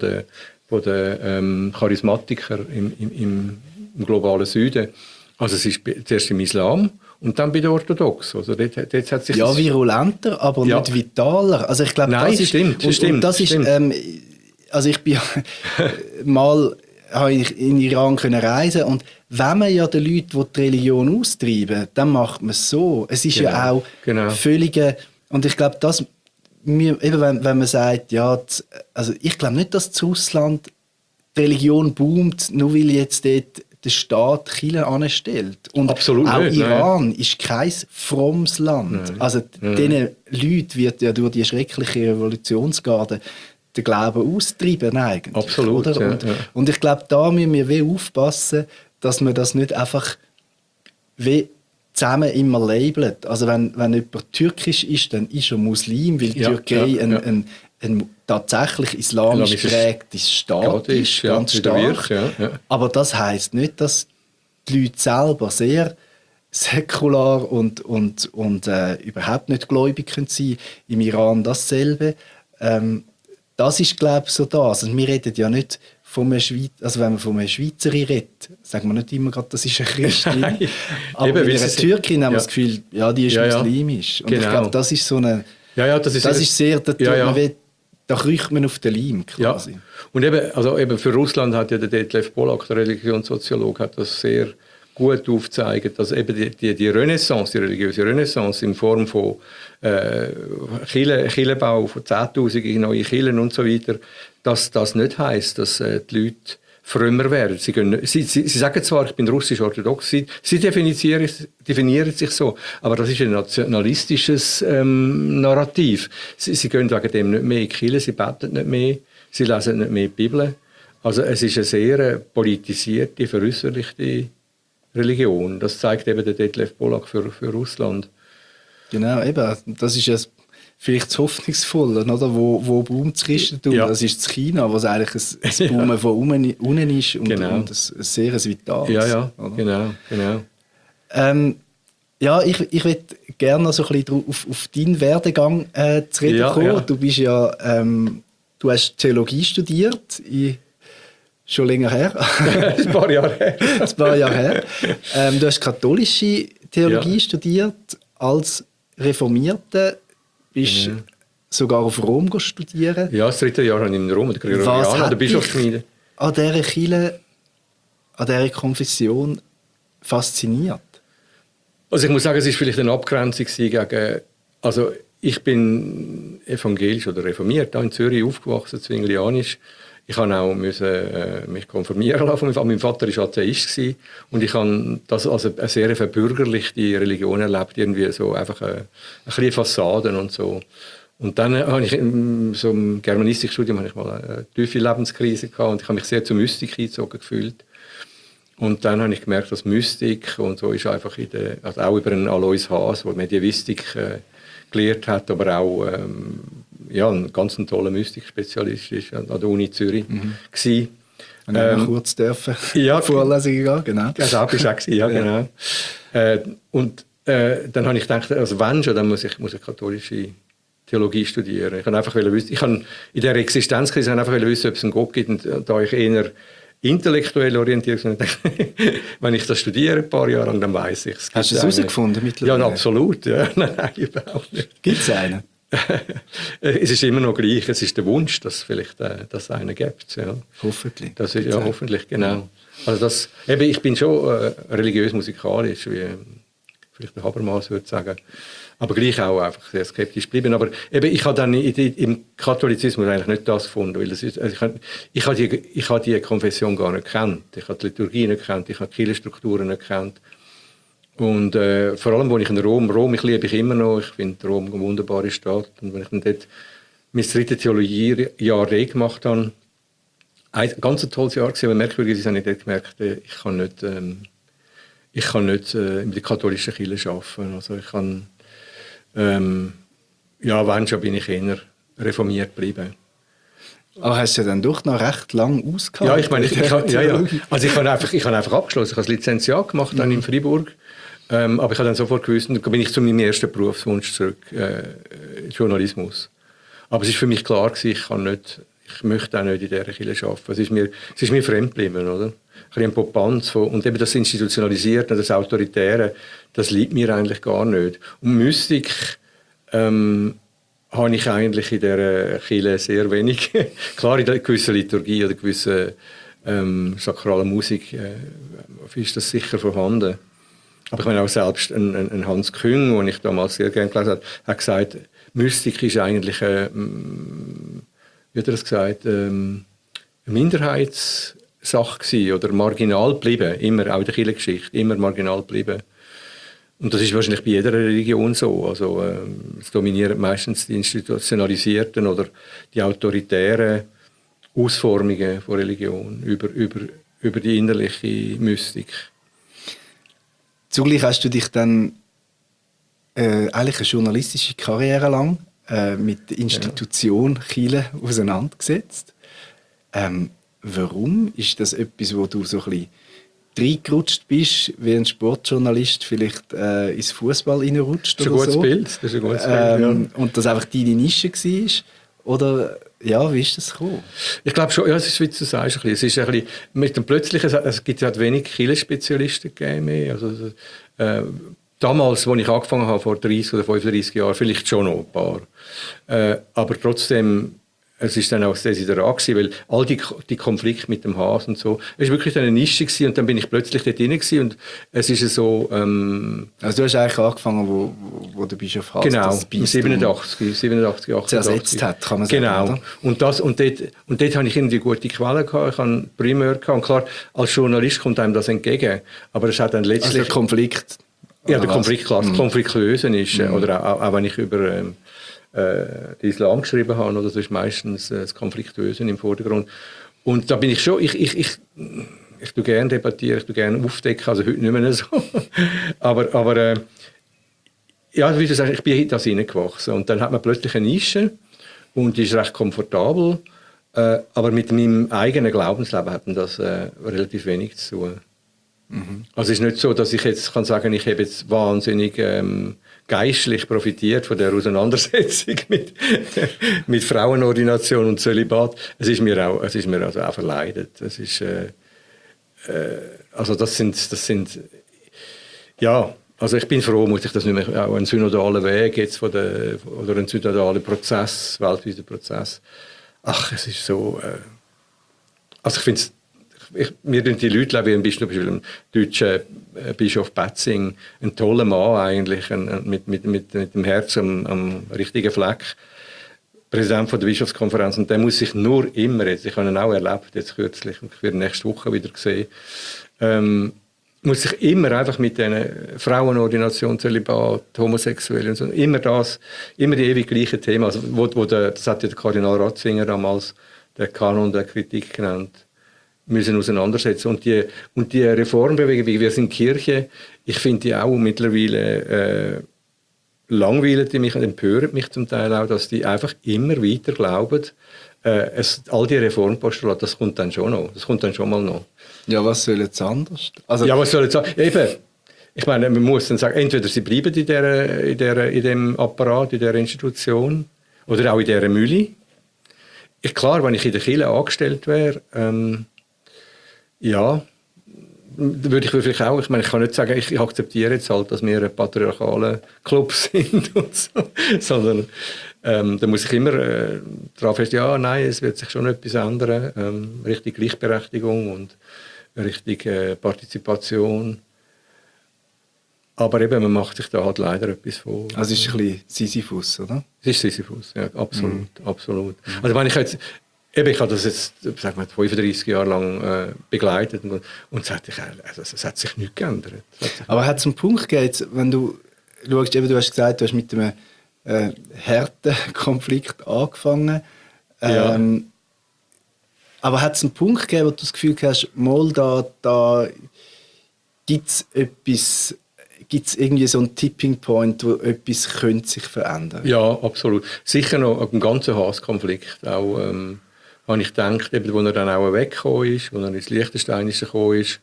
S4: den Charismatikern im globalen Süden. Also es ist zuerst im Islam und dann bei den Orthodoxen. Also dort hat sich
S3: virulenter, aber nicht vitaler. Also ich glaube, das
S4: stimmt.
S3: Also ich bin mal in Iran können reisen, und wenn man ja den Leuten, die Religion austreiben, dann macht man es so. Es ist ja auch völlige, und ich glaube, wenn man sagt, also ich glaube nicht, dass das Ausland die Religion boomt, nur weil jetzt dort der Staat Kirche anstellt. Und
S4: absolut
S3: auch
S4: nicht,
S3: Iran ist kein frommes Land. Nein. Also diesen Leuten wird ja durch die schreckliche Revolutionsgarde den Glauben austreiben eigentlich.
S4: Absolut,
S3: oder? Und ich glaube, da müssen wir aufpassen, dass man das nicht einfach zusammen immer labelt. Also wenn jemand türkisch ist, dann ist er Muslim, weil die Türkei ein tatsächlich islamisch geprägtes Staat ist, ganz stark. Aber das heisst nicht, dass die Leute selber sehr säkular und überhaupt nicht gläubig sein können. Im Iran dasselbe. Das ist, glaube ich, so das. Also wir reden ja nicht von einer also wenn man von einer Schweizerin redet, sagen wir nicht immer gerade, das ist eine Christin. Aber bei einer Türkin haben wir das Gefühl, die ist muslimisch. Und ich glaube, das ist so eine... das ist sehr... Da kriecht man auf den Leim quasi. Ja.
S4: Und eben für Russland hat ja der Detlef Polak, der Religionssoziologe, hat das sehr gut aufzeigen, dass eben die Renaissance, die religiöse Renaissance in Form von Kirchenbau von 10'000 neue Kirchen und so weiter, dass das nicht heisst, dass die Leute frömmer werden. Sie sagen zwar, ich bin russisch-orthodox, sie definieren sich so, aber das ist ein nationalistisches Narrativ. Sie gehen wegen dem nicht mehr in die Kirche, sie beten nicht mehr, sie lesen nicht mehr die Bibel. Also es ist eine sehr politisierte, veräußerlichte Religion. Das zeigt eben der Detlef Polak für Russland.
S3: Genau, eben. Das ist ja vielleicht das Hoffnungsvolle, oder? Wo boomt das Christentum? Ja. Das ist das China, wo es eigentlich ein Boomen von unten ist und,
S4: genau.
S3: und ein sehr vitales.
S4: Ja, oder? Genau.
S3: Ja, ich würde gerne noch so ein bisschen auf deinen Werdegang zu reden kommen. Ja. Du bist ja, du hast Theologie studiert, schon länger her.
S4: Ein paar Jahre her.
S3: Du hast katholische Theologie studiert, als Reformierte, bist sogar auf Rom studieren.
S4: Ja, das 3. Jahr habe ich in Rom der Gregorianer an der Bischofsgemeinde.
S3: An dieser Kirche, an dieser Konfession fasziniert?
S4: Also ich muss sagen, es war vielleicht eine Abgrenzung gegen... Also ich bin evangelisch oder reformiert, da in Zürich aufgewachsen, zwinglianisch. Ich musste auch mich konfirmieren lassen. Mein Vater war Atheist und ich habe das als eine sehr verbürgerlichte Religion erlebt, irgendwie so einfach eine kleine Fassaden und so. Und dann habe ich so im Germanistikstudium mal eine tiefe Lebenskrise gehabt und ich habe mich sehr zur Mystik eingezogen gefühlt. Und dann habe ich gemerkt, dass Mystik und so ist einfach also auch über einen Alois Haas, der Medievistik gelehrt hat, aber auch ein ganz toller Mystikspezialist ist an der Uni Zürich gsi.
S3: Und noch kurz dürfen Vorlesungen gehen, genau.
S4: Das war auch, ja, genau. Dann habe ich gedacht, also wenn schon, dann muss ich katholische Theologie studieren. Ich habe einfach wissen, ich habe in dieser Existenzkrise einfach wissen, ob es einen Gott gibt, und da ich eher intellektuell orientiert bin, wenn ich das studiere ein paar Jahre lang, dann weiss ich es.
S3: Hast du es herausgefunden mittlerweile?
S4: Ja, absolut. Ja. Nein, überhaupt nicht.
S3: Gibt es einen?
S4: Es ist immer noch gleich. Es ist der Wunsch, dass es vielleicht das einen gibt. Ja.
S3: Hoffentlich.
S4: Das ist, ja, hoffentlich, genau. Also ich bin schon religiös-musikalisch, wie vielleicht der Habermas würde sagen. Aber gleich auch einfach sehr skeptisch geblieben. Aber eben, ich habe dann im Katholizismus eigentlich nicht das gefunden. Weil ich habe die Konfession gar nicht gekannt. Ich habe die Liturgie nicht gekannt. Ich habe die Kirchenstrukturen nicht gekannt. Und vor allem, als ich in Rom liebe ich immer noch. Ich finde Rom eine wunderbare Stadt. Und wenn ich dann dort mein 3. Theologiejahr gemacht habe, ein ganz tolles Jahr gewesen, aber merkwürdig ist, habe ich dort gemerkt, ich kann nicht in der katholischen Kirche arbeiten. Also ich kann wenn schon bin ich eher reformiert geblieben.
S3: Aber hast du ja dann doch noch recht lang ausgehalten?
S4: Ja, ich meine, Also ich habe einfach abgeschlossen. Ich habe das Lizenziat gemacht dann in Freiburg. Aber ich habe dann sofort gewusst, dann bin ich zu meinem ersten Berufswunsch zurück, Journalismus. Aber es war für mich klar gewesen, ich möchte auch nicht in dieser Kirche arbeiten. Es ist mir fremd geblieben, oder? Ein Popanz und eben das Institutionalisierte, das Autoritäre, das liegt mir eigentlich gar nicht. Und Mystik habe ich eigentlich in dieser Kirche sehr wenig. Klar, in einer gewissen Liturgie oder gewissen sakralen Musik ist das sicher vorhanden. Aber ich meine auch selbst ein Hans Küng, den ich damals sehr gerne gelesen habe, hat gesagt, Mystik ist eigentlich wie hat er das gesagt, eine Minderheitssache gewesen, oder marginal geblieben, immer, auch in der Kirchengeschichte, immer marginal geblieben. Und das ist wahrscheinlich bei jeder Religion so. Also, es dominieren meistens die institutionalisierten oder die autoritären Ausformungen von Religion über die innerliche Mystik.
S3: Zugleich hast du dich dann eigentlich eine journalistische Karriere lang mit der Institution Kirche auseinandergesetzt. Warum? Ist das etwas, wo du so ein bisschen reingerutscht bist, wie ein Sportjournalist vielleicht ins Fußball reinrutscht oder so?
S4: Das ist ein gutes Bild, ja.
S3: Und das einfach deine Nische war? Oder ja, wie ist das gekommen?
S4: Ich glaube schon, ja, es ist, wie du sagst, es ist ein bisschen, mit dem Plötzlichen, es gibt ja wenig Kirchenspezialisten gegeben. Also, damals, als ich angefangen habe, vor 30 oder 35 Jahren, vielleicht schon noch ein paar. Aber trotzdem es ist dann auch das Desiderat gewesen, weil all die Konflikte mit dem Haas und so, es war wirklich eine Nische gewesen, und dann bin ich plötzlich dort drin gewesen, und es ist so...
S3: also du hast eigentlich angefangen, wo der Bischof Haas
S4: genau,
S3: das Bistum
S4: 87, 88.
S3: zersetzt hat, kann man sagen.
S4: Genau.
S3: Oder?
S4: Und dort hatte ich irgendwie gute Quellen gehabt, ich hatte Primär gehabt, und klar, als Journalist kommt einem das entgegen, aber es hat dann letztlich...
S3: Also der Konflikt...
S4: Ja, der Konflikt, klar, das Konfliktlösen ist, oder auch wenn ich über den Islam geschrieben habe, oder, das ist meistens das Konfliktlösen im Vordergrund. Und da bin ich schon, ich tue gerne debattieren, ich tue gerne aufdecken, also heute nicht mehr so. aber ja, wie du sagst, ich bin in das hineingewachsen. Und dann hat man plötzlich eine Nische und die ist recht komfortabel, aber mit meinem eigenen Glaubensleben hat man das relativ wenig zu tun. Also es ist nicht so, dass ich jetzt kann sagen, ich habe jetzt wahnsinnig geistlich profitiert von der Auseinandersetzung mit Frauenordination und Zölibat. Es ist mir also auch verleidet. Es ist, also das sind ja, also ich bin froh, muss ich das nicht mehr, auch einen synodalen Weg jetzt oder einen synodalen Prozess, weltweiten Prozess. Ach, es ist so, also ich finde es, mir sind die Leute, wie ein Bischof, ein deutscher Bischof Betzing, ein toller Mann eigentlich, mit dem Herz am richtigen Fleck, Präsident von der Bischofskonferenz, und der muss sich nur immer, jetzt, ich habe ihn auch erlebt, jetzt kürzlich, und ich werde nächste Woche wieder sehen, muss sich immer einfach mit diesen Frauenordination, Zölibat, Homosexuellen und so, immer die ewig gleichen Themen, also das hat ja der Kardinal Ratzinger damals der Kanon der Kritik genannt, müssen auseinandersetzen. Und die Reformbewegung, wie wir sind Kirche, ich finde die auch mittlerweile langweilen die mich und empören mich zum Teil auch, dass die einfach immer weiter glauben, all die Reformpostulate, das kommt dann schon noch. Das kommt dann schon mal noch.
S3: Ja, was soll jetzt anders? Also,
S4: ja, was soll jetzt anders? Eben, ich meine, man muss dann sagen, entweder sie bleiben in dem Apparat, in dieser Institution, oder auch in dieser Mühle. Klar, wenn ich in der Kirche angestellt wäre, ja, würde ich vielleicht auch, ich meine, ich kann nicht sagen, ich akzeptiere jetzt halt, dass wir ein patriarchaler Club sind und so, sondern da muss ich immer darauf fest, ja, nein, es wird sich schon etwas ändern, richtig Gleichberechtigung und richtig Partizipation. Aber eben, man macht sich da halt leider etwas vor.
S3: Also es ist ein bisschen Sisyphus, oder?
S4: Es ist Sisyphus, ja, absolut, absolut. Also wenn ich jetzt, eben, ich habe das jetzt, sag mal, 35 Jahre lang begleitet und es hat sich nichts geändert.
S3: Aber hat es einen Punkt gegeben, wenn du schaust, eben, du hast gesagt, du hast mit einem harten Konflikt angefangen.
S4: Ja.
S3: Aber hat es einen Punkt gegeben, wo du das Gefühl hast, mal da gibt es etwas, gibt es irgendwie so einen Tipping Point, wo etwas könnte sich verändern?
S4: Ja, absolut. Sicher noch am ganzen Hasskonflikt. Auch, habe ich gedacht, eben, wo er dann auch weggekommen ist, wo er ins Liechtensteinische gekommen ist.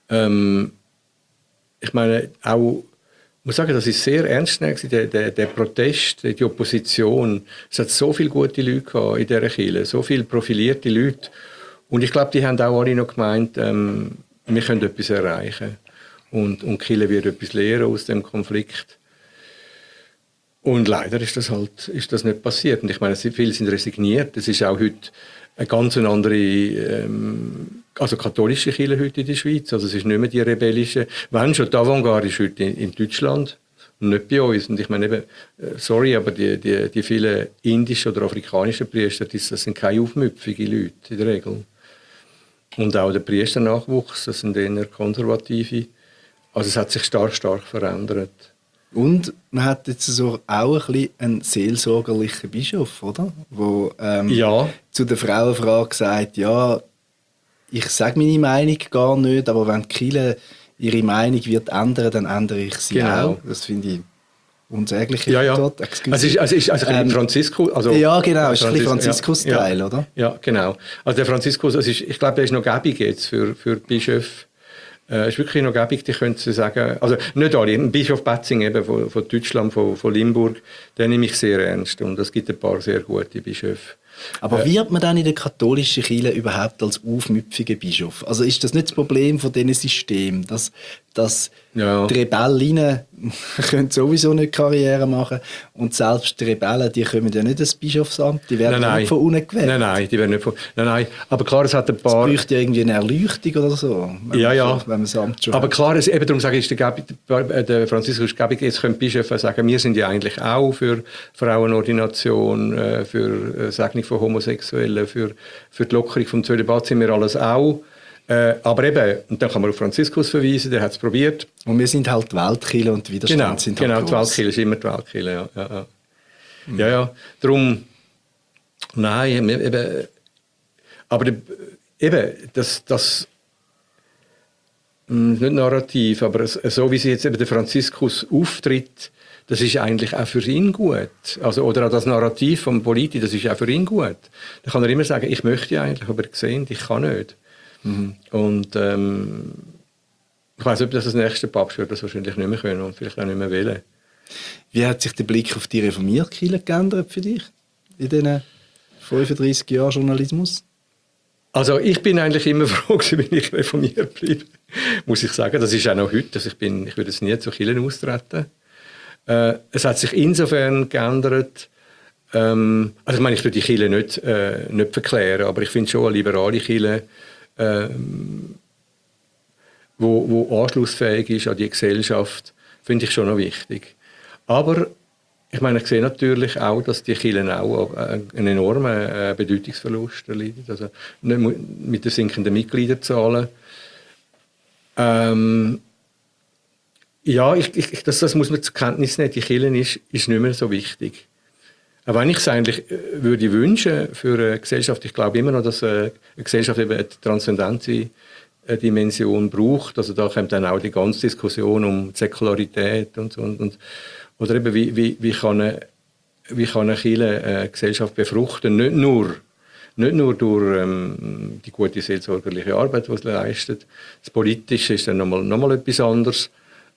S4: Ich meine, auch, ich muss sagen, das ist sehr ernst gewesen, der Protest, die Opposition. Es hat so viele gute Leute gehabt in dieser Kirche, so viele profilierte Leute. Und ich glaube, die haben auch alle noch gemeint, wir können etwas erreichen. Und die Kirche wird etwas lernen aus dem Konflikt. Und leider ist das nicht passiert. Und ich meine, viele sind resigniert. Es ist auch heute eine ganz andere, also katholische Kirche heute in der Schweiz. Also es ist nicht mehr die rebellische. Wenn schon, die Avantgarde ist heute in Deutschland und nicht bei uns. Und ich meine eben, sorry, aber die vielen indischen oder afrikanischen Priester, das sind keine aufmüpfigen Leute in der Regel. Und auch der Priesternachwuchs, das sind eher Konservative. Also es hat sich stark verändert.
S3: Und man hat jetzt so auch ein bisschen einen seelsorgerlichen Bischof, oder? Wo
S4: ja.
S3: Zu der Frauenfrage sagt, ja, ich sage meine Meinung gar nicht, aber wenn die Kirche ihre Meinung wird ändern, dann ändere ich sie auch. Das finde ich unsägliche
S4: Antwort. Es ist ein Franziskus. Also,
S3: ja, genau, es ist ein bisschen Franziskus-Teil, oder?
S4: Ja, genau. Also der Franziskus, ich glaube, der ist noch gäbig jetzt für Bischöfe. Es ist wirklich noch gäbig, die können Sie sagen, also nicht alle, ein Bischof Betzing eben von Deutschland, von Limburg, den nehme ich sehr ernst und es gibt ein paar sehr gute Bischöfe.
S3: Aber wird man dann in der katholischen Kirche überhaupt als aufmüpfiger Bischof? Also ist das nicht das Problem von diesem System, dass die Rebellinnen können sowieso nicht Karriere machen. Und selbst die Rebellen, die kommen ja nicht ins Bischofsamt, die werden nicht von unten gewählt.
S4: Nein, die werden nicht von... Nein. Aber klar, es hat ein paar...
S3: Es bräuchte ja irgendwie eine Erleuchtung oder so. Wenn man das Amt schon
S4: aber
S3: hat.
S4: klar, eben darum sage ich, der Franziskus Gäbig, jetzt können die Bischöfe sagen, wir sind ja eigentlich auch für Frauenordination, für Segnung von Homosexuellen, für die Lockerung vom Zölibat sind wir alles auch. Aber eben, und dann kann man auf Franziskus verweisen, der hat es probiert.
S3: Und wir sind halt die Weltkirche und die Widerstände sind halt
S4: Genau,
S3: gross.
S4: die Weltkirche ist immer die Weltkirche, ja. Darum, nein, eben, aber eben, das nicht narrativ, aber so wie sie jetzt eben der Franziskus auftritt, das ist eigentlich auch für ihn gut. Also, oder auch das Narrativ vom Politi, das ist auch für ihn gut. Da kann er immer sagen, ich möchte eigentlich, aber gesehen, ich kann nicht. Und ich weiss nicht, ob das nächste Papst wird das wahrscheinlich nicht mehr können und vielleicht auch nicht mehr wählen.
S3: Wie hat sich der Blick auf die reformierte Kirche geändert für dich in diesen 35 Jahren Journalismus? Also
S4: ich bin eigentlich immer froh, wenn ich reformiert bleibe, muss ich sagen. Das ist auch noch heute. Also ich würde jetzt nie zu Kirchen austreten. Es hat sich insofern geändert. Also ich meine, ich würde die Kirche nicht verklären, aber ich finde schon eine liberale Kirche, wo anschlussfähig ist an die Gesellschaft, finde ich schon noch wichtig. Aber ich meine, ich sehe natürlich auch, dass die Kirchen auch einen enormen Bedeutungsverlust erleiden. Also nicht mit den sinkenden Mitgliederzahlen. Ja, das muss man zur Kenntnis nehmen. Die Kirche ist nicht mehr so wichtig. Auch wenn ich es eigentlich würde wünschen für eine Gesellschaft, ich glaube immer noch, dass eine Gesellschaft eben eine transzendente Dimension braucht. Also da kommt dann auch die ganze Diskussion um Säkularität und so. Oder eben, wie kann eine Kirche eine Gesellschaft befruchten? Nicht nur durch die gute seelsorgerliche Arbeit, die sie leistet. Das Politische ist dann nochmal etwas anderes.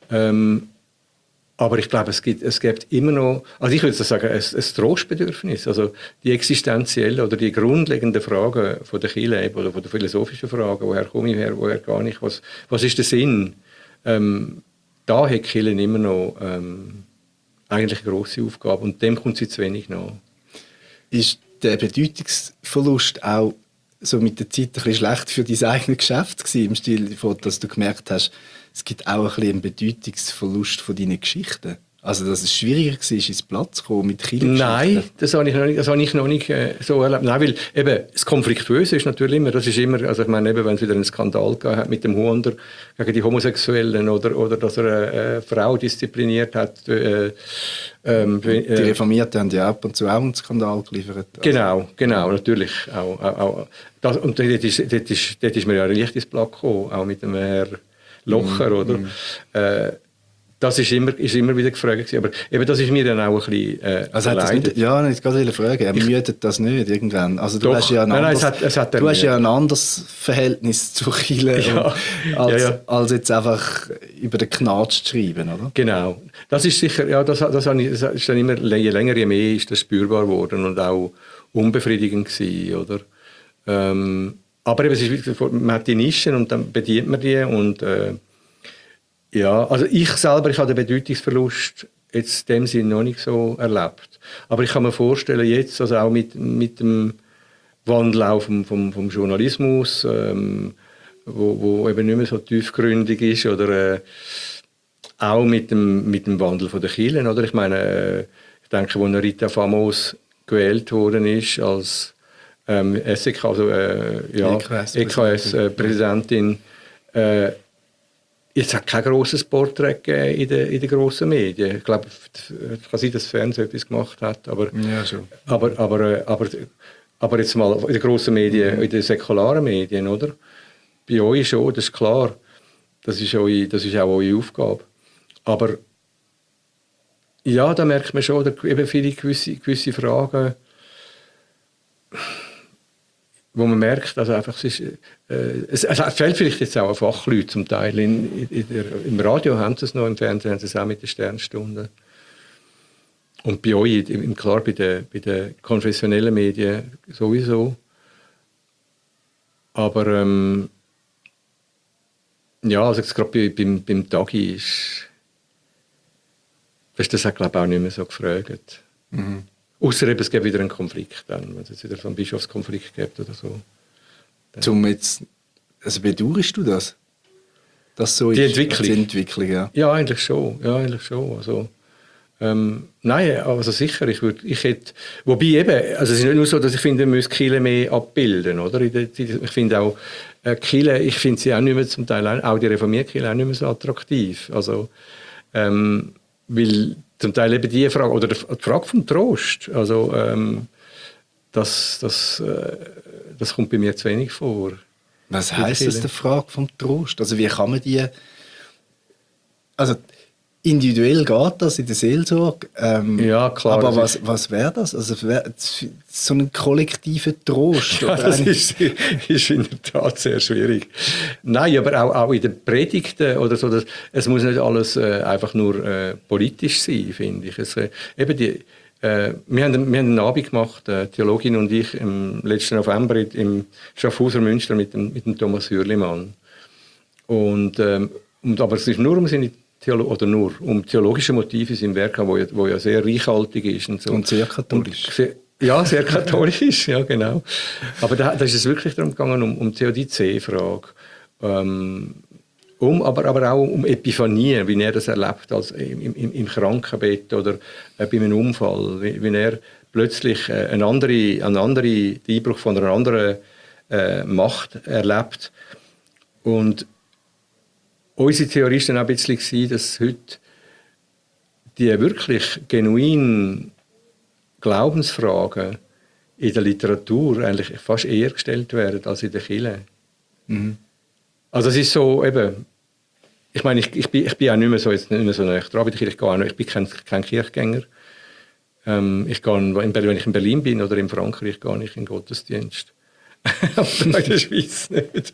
S4: Aber ich glaube, es gibt immer noch, also ich würde sagen, ein Trostbedürfnis. Also die existenziellen oder die grundlegenden Fragen von der Kirche oder von der philosophischen Fragen, woher komme ich her, woher gar nicht, was ist der Sinn? Da hat die Kirche immer noch eigentlich eine grosse Aufgabe und dem kommt sie zu wenig nach.
S3: Ist der Bedeutungsverlust auch so mit der Zeit ein bisschen schlecht für dein eigenes Geschäft gewesen, im Stil von, dass du gemerkt hast, es gibt auch ein bisschen einen Bedeutungsverlust von deinen Geschichten? Also, dass es schwieriger war, ins Platz zu kommen mit Kirchengeschichten?
S4: Nein, das habe ich noch nicht so erlebt. Nein, weil eben das Konfliktuöse ist natürlich immer, das ist immer, also ich meine, eben, wenn es wieder einen Skandal gegeben hat mit dem Huander gegen die Homosexuellen oder dass er eine Frau diszipliniert hat. Die
S3: Reformierten haben ja ab und zu auch einen Skandal geliefert.
S4: Also. Genau, natürlich. Auch. Und dort ist mir ja richtig ins Blatt gekommen, auch mit dem Herr Locher, oder? Das ist immer wieder gefragt gewesen. Aber eben, das ist mir dann auch ein bisschen
S3: ich gerade fragen. Er müdet das nicht irgendwann. Also du hast ja ein anderes Verhältnis zur Kirche als jetzt einfach über den Knatsch zu schreiben, oder?
S4: Genau. Das ist sicher, ja, das ist dann immer, je länger, je mehr ist das spürbar geworden und auch unbefriedigend gewesen, oder? Aber eben, es ist, man hat die Nischen und dann bedient man die und ja, also ich habe den Bedeutungsverlust jetzt in dem Sinne noch nicht so erlebt. Aber ich kann mir vorstellen, jetzt, also auch mit dem Wandel auch vom Journalismus, wo eben nicht mehr so tiefgründig ist, oder auch mit dem Wandel von der Kirchen, oder? Ich meine, ich denke, wo Rita Famos gewählt worden ist als SEK, also EKS-Präsidentin, es hat kein grosses Porträt gegeben in den grossen Medien. Ich glaube, es kann sein, dass das Fernsehen etwas gemacht hat, aber jetzt mal in den grossen Medien, in den säkularen Medien, oder? Bei euch schon, das ist klar. Das ist auch eure Aufgabe. Aber ja, da merkt man schon, eben viele gewisse Fragen, wo man merkt, also einfach, es fehlt vielleicht jetzt auch an Fachleuten zum Teil. Im Radio haben sie es noch, im Fernsehen haben sie es auch mit den Sternstunden. Und bei euch, klar, bei den konfessionellen Medien sowieso. Aber ja, also gerade beim Tagi ist ist das, glaube ich, auch nicht mehr so gefragt. Mhm. Ausser eben, es gibt wieder einen Konflikt, dann, wenn es jetzt wieder so einen Bischofskonflikt gibt oder so.
S3: Also bedauerst du das? Dass so
S4: die
S3: ist,
S4: Entwicklung?
S3: Die Entwicklung, ja.
S4: Ja, eigentlich schon. Also, nein, also sicher. Ich hätte, wobei eben, also es ist nicht nur so, dass ich finde, wir müssen Kirche mehr abbilden, oder? Ich finde auch, Kirche, ich finde sie auch nicht mehr zum Teil, auch die reformierte Kirche auch nicht mehr so attraktiv. Also, weil zum Teil eben die Frage, oder die Frage vom Trost, also, das kommt bei mir zu wenig vor.
S3: Was heisst das, die Frage vom Trost? Also wie kann man die... Also individuell geht das in der Seelsorge.
S4: Ja, klar.
S3: Aber was wäre das? Also so ein kollektiver Trost?
S4: Ja, das ist in der Tat sehr schwierig. Nein, aber auch in den Predigten oder so, es muss nicht alles einfach nur politisch sein, finde ich. Wir haben einen Abend gemacht, die Theologin und ich, im letzten November im Schaffhauser Münster mit dem Thomas Hürlimann. Aber es ist nur um theologische Motive in seinem Werk, wo ja sehr reichhaltig ist. Und, so.
S3: Und sehr katholisch.
S4: Ja, sehr katholisch, ja genau. Aber da ist es wirklich darum gegangen, um Theodizee-Frage. Aber auch um Epiphanie, wie er das erlebt als im Krankenbett oder bei einem Unfall, wie er plötzlich einen anderen Einbruch von einer anderen Macht erlebt. Und unsere Theorie war dann auch ein bisschen, dass heute die wirklich genuinen Glaubensfragen in der Literatur eigentlich fast eher gestellt werden als in der Kirche. Mhm. Also es ist so, eben, ich meine, ich bin auch nicht mehr so nah dran bei der Kirche. Ich bin kein Kirchgänger. Wenn ich in Berlin bin oder in Frankreich, gehe ich in den Gottesdienst. Aber in der Schweiz nicht.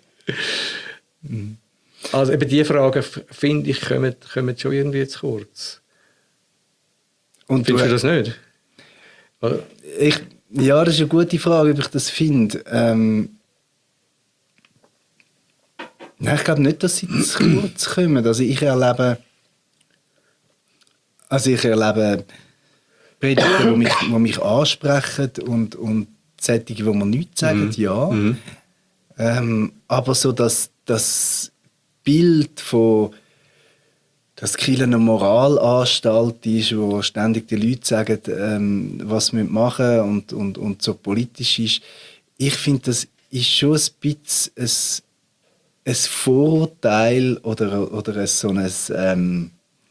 S4: Also eben diese Fragen, finde ich, kommen schon irgendwie zu kurz. Und findest du das nicht? Oder?
S3: Ja, das ist eine gute Frage, ob ich das finde. Nein, ich glaube nicht, dass sie zu kurz kommen. Also ich erlebe Predigten, die mich ansprechen und solche, die mir nichts sagen, ja. Aber so das Bild von, dass Kirche eine Moralanstalt ist, wo ständig die Leute sagen, was sie machen und so politisch ist. Ich finde, das ist schon ein bisschen ein Vorurteil oder so ein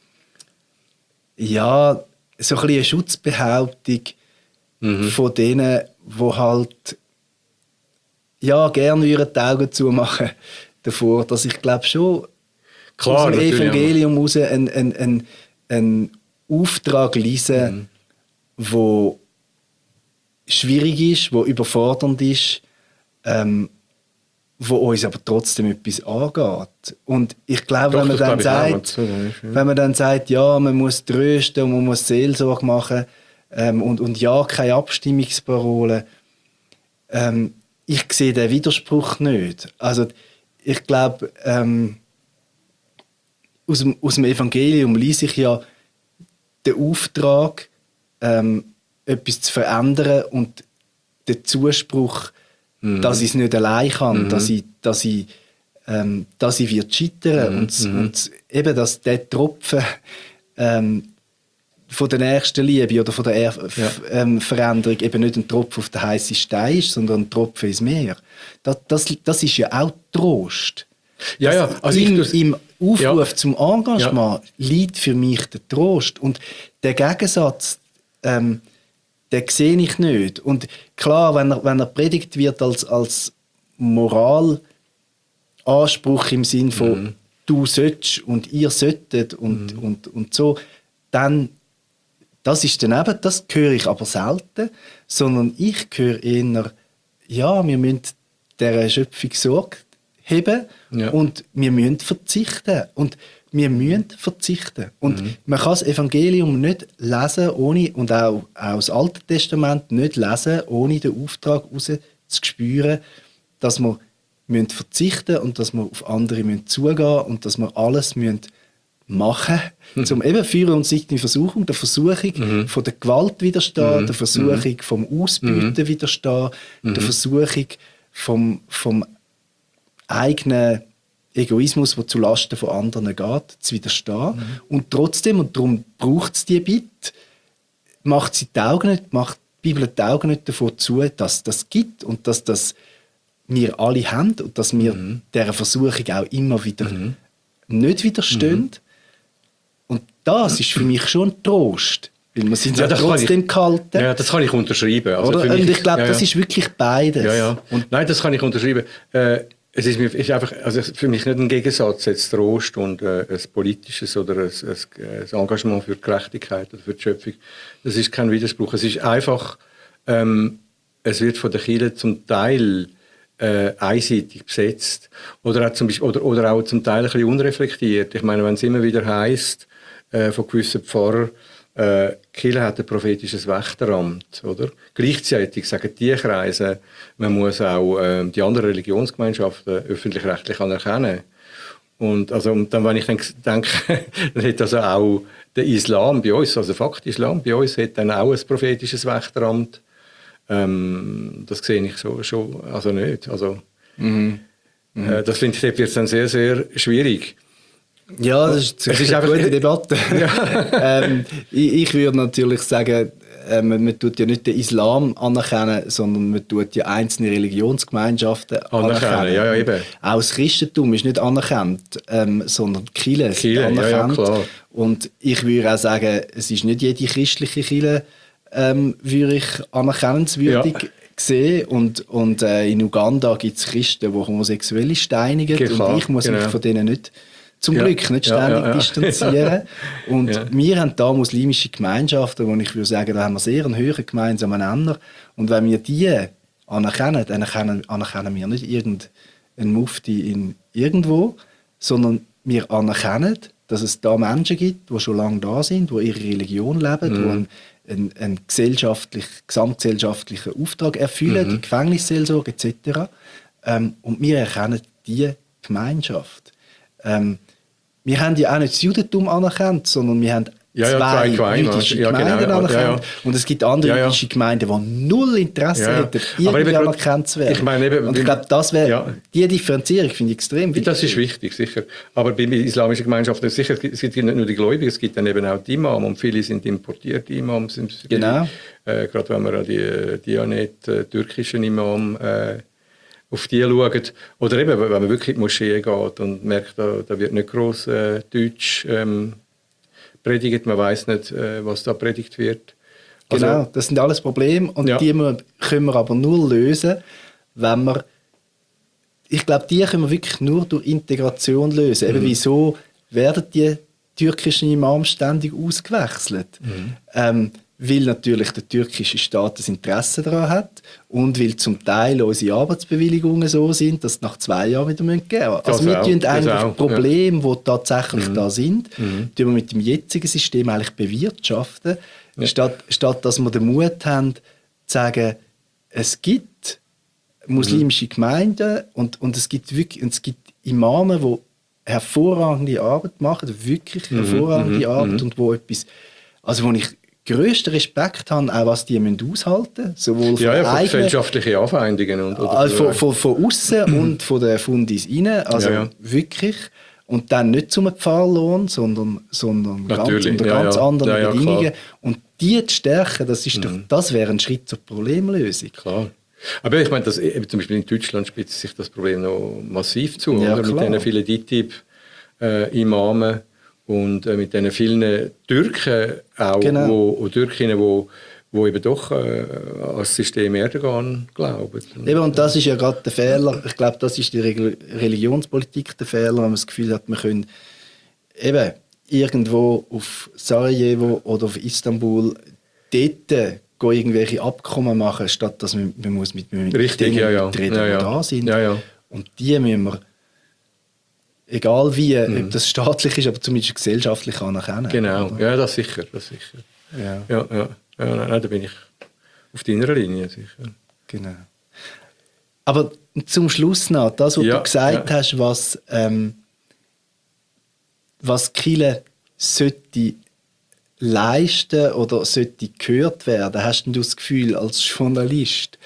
S3: ja, so ein bisschen eine Schutzbehauptung von denen, die halt ja, gerne die Augen zumachen davor, dass ich glaube schon
S4: klar,
S3: aus dem Evangelium heraus einen Auftrag lesen, der schwierig ist, der überfordernd ist, wo uns aber trotzdem etwas angeht. Und ich glaube, wenn man dann sagt, ja, man muss trösten und man muss Seelsorge machen und ja, keine Abstimmungsparole, ich sehe den Widerspruch nicht. Also ich glaube, aus dem Evangelium lese ich ja den Auftrag, etwas zu verändern und den Zuspruch, dass ich es nicht allein kann, dass ich wird scheitern und eben, dass der Tropfen von der nächsten Liebe oder von der Veränderung eben nicht ein Tropfen auf den heißen Stein ist, sondern ein Tropfen ins Meer. Das ist ja auch Trost.
S4: Ja. Also
S3: im Aufruf zum Engagement liegt für mich der Trost. Und der Gegensatz, den sehe ich nicht. Und klar, wenn er predigt wird als Moralanspruch im Sinn von du sollst und ihr solltet und so, dann das höre ich aber selten, sondern ich höre eher, ja, wir müssen dieser Schöpfung Sorge haben und wir müssen verzichten. Und man kann das Evangelium nicht lesen, und auch das Alte Testament nicht lesen, ohne den Auftrag heraus zu spüren, dass wir verzichten müssen und dass wir auf andere zugehen müssen und dass wir alles machen, zum eben Feuer und sichtende Versuchung, der Versuchung von der Gewalt widerstehen, der Versuchung vom Ausbeuten widerstehen, der Versuchung vom eigenen Egoismus, der zulasten von anderen geht, zu widerstehen. Und trotzdem, und darum braucht es die Bitte, macht die Bibel die Augen nicht davon zu, dass das gibt und dass das wir alle haben und dass wir dieser Versuchung auch immer wieder nicht widerstehen. Und das ist für mich schon ein Trost, weil wir sind ja trotzdem gehalten.
S4: Ja, das kann ich unterschreiben. Also
S3: oder? Und ich glaube, das ist wirklich beides.
S4: Ja. Und nein, das kann ich unterschreiben. Es ist einfach, also für mich nicht ein Gegensatz, jetzt Trost und ein politisches oder ein Engagement für Gerechtigkeit oder für die Schöpfung. Das ist kein Widerspruch. Es ist einfach, es wird von der Kirche zum Teil einseitig besetzt oder auch, oder auch zum Teil ein bisschen unreflektiert. Ich meine, wenn es immer wieder heisst, von gewissen Pfarrern, die Kirche hat ein prophetisches Wächteramt, oder? Gleichzeitig sagen die Kreise, man muss auch die anderen Religionsgemeinschaften öffentlich-rechtlich anerkennen. Und dann, wenn ich denke, dann hat also auch der Islam bei uns, also Fakt Islam bei uns, hat dann auch ein prophetisches Wächteramt. Das sehe ich so schon, also nicht. Also, das finde ich, wird es dann sehr, sehr schwierig.
S3: Ja, das ist eine gute Debatte. Ja. Ich würde natürlich sagen, man tut ja nicht den Islam anerkennen, sondern man tut ja einzelne Religionsgemeinschaften anerkennen.
S4: Ja, eben.
S3: Auch das Christentum ist nicht anerkannt, sondern die Kirche ist anerkannt.
S4: Ja, klar.
S3: Und ich würde auch sagen, es ist nicht jede christliche Kirche würde ich anerkennenswürdig sehen. Und in Uganda gibt es Christen, die Homosexuelle steinigen. Und ich muss mich von denen nicht zum Glück nicht ständig distanzieren. Und wir haben da muslimische Gemeinschaften, wo ich würde sagen, da haben wir sehr einen höheren gemeinsamen Nenner. Und wenn wir die anerkennen, dann anerkennen wir nicht irgendeinen Mufti in irgendwo, sondern wir anerkennen, dass es da Menschen gibt, die schon lange da sind, die ihre Religion leben, die einen gesamtgesellschaftlichen Auftrag erfüllen, die Gefängnisseelsorge etc. Und wir erkennen diese Gemeinschaft. Wir haben ja auch nicht das Judentum anerkannt, sondern wir haben zwei jüdische Gemeinden anerkannt. Und es gibt andere jüdische Gemeinden, die null Interesse hätten, irgendwie anerkannt zu werden.
S4: Ich meine, eben,
S3: und ich glaube, das wäre die Differenzierung finde ich extrem wichtig.
S4: Das ist wichtig, sicher. Aber bei islamischen Gemeinschaften sicher, es gibt nicht nur die Gläubigen, es gibt dann eben auch die Imams. Und viele sind importierte Imams.
S3: Genau.
S4: Gerade wenn man an die Dianet, türkischen Imam auf die schaut. Oder eben, wenn man wirklich in die Moschee geht und merkt, da wird nicht gross Deutsch predigt, man weiss nicht, was da predigt wird. Also,
S3: genau, das sind alles Probleme und die können wir aber nur lösen, wenn wir, ich glaube, die können wir wirklich nur durch Integration lösen. Eben wieso werden die türkischen Imams ständig ausgewechselt? Weil natürlich der türkische Staat ein Interesse daran hat und weil zum Teil unsere Arbeitsbewilligungen so sind, dass nach 2 Jahren wieder geben müssen. Also wir tun eigentlich Probleme, die tatsächlich da sind, die wir mit dem jetzigen System eigentlich bewirtschaften, statt dass wir den Mut haben, zu sagen, es gibt muslimische Gemeinden und es gibt Imame, die hervorragende Arbeit machen, wirklich hervorragende Arbeit und wo etwas, also wo ich grössten Respekt haben, auch was die aushalten müssen. Sowohl
S4: von gesellschaftlichen Anfeindungen.
S3: Von außen und von den Fundis rein. Also wirklich. Und dann nicht zum Pfarrlohn, sondern unter ganz anderen Bedingungen. Klar. Und die zu stärken, das wäre ein Schritt zur Problemlösung.
S4: Klar. Aber ich meine, zum Beispiel in Deutschland spitzt sich das Problem noch massiv zu. Oder? Mit diesen vielen DİTİB-Imamen. Und mit diesen vielen Türken auch, Türkinnen, die eben doch an das System Erdogan glauben.
S3: Eben, und das ist ja gerade der Fehler. Ich glaube, das ist die Religionspolitik der Fehler, wenn man das Gefühl hat, wir können eben irgendwo auf Sarajevo oder auf Istanbul dort irgendwelche Abkommen machen, statt dass man muss mit denen reden, die da sind. Und die müssen wir, egal wie, ob das staatlich ist, aber zumindest gesellschaftlich anerkennen.
S4: Genau, oder? Ja, das sicher. Ja, nein, da bin ich auf deiner Linie, sicher.
S3: Genau. Aber zum Schluss noch, das, was du gesagt hast, was was die Kirche sollte leisten oder sollte gehört werden, hast du das Gefühl als Journalist,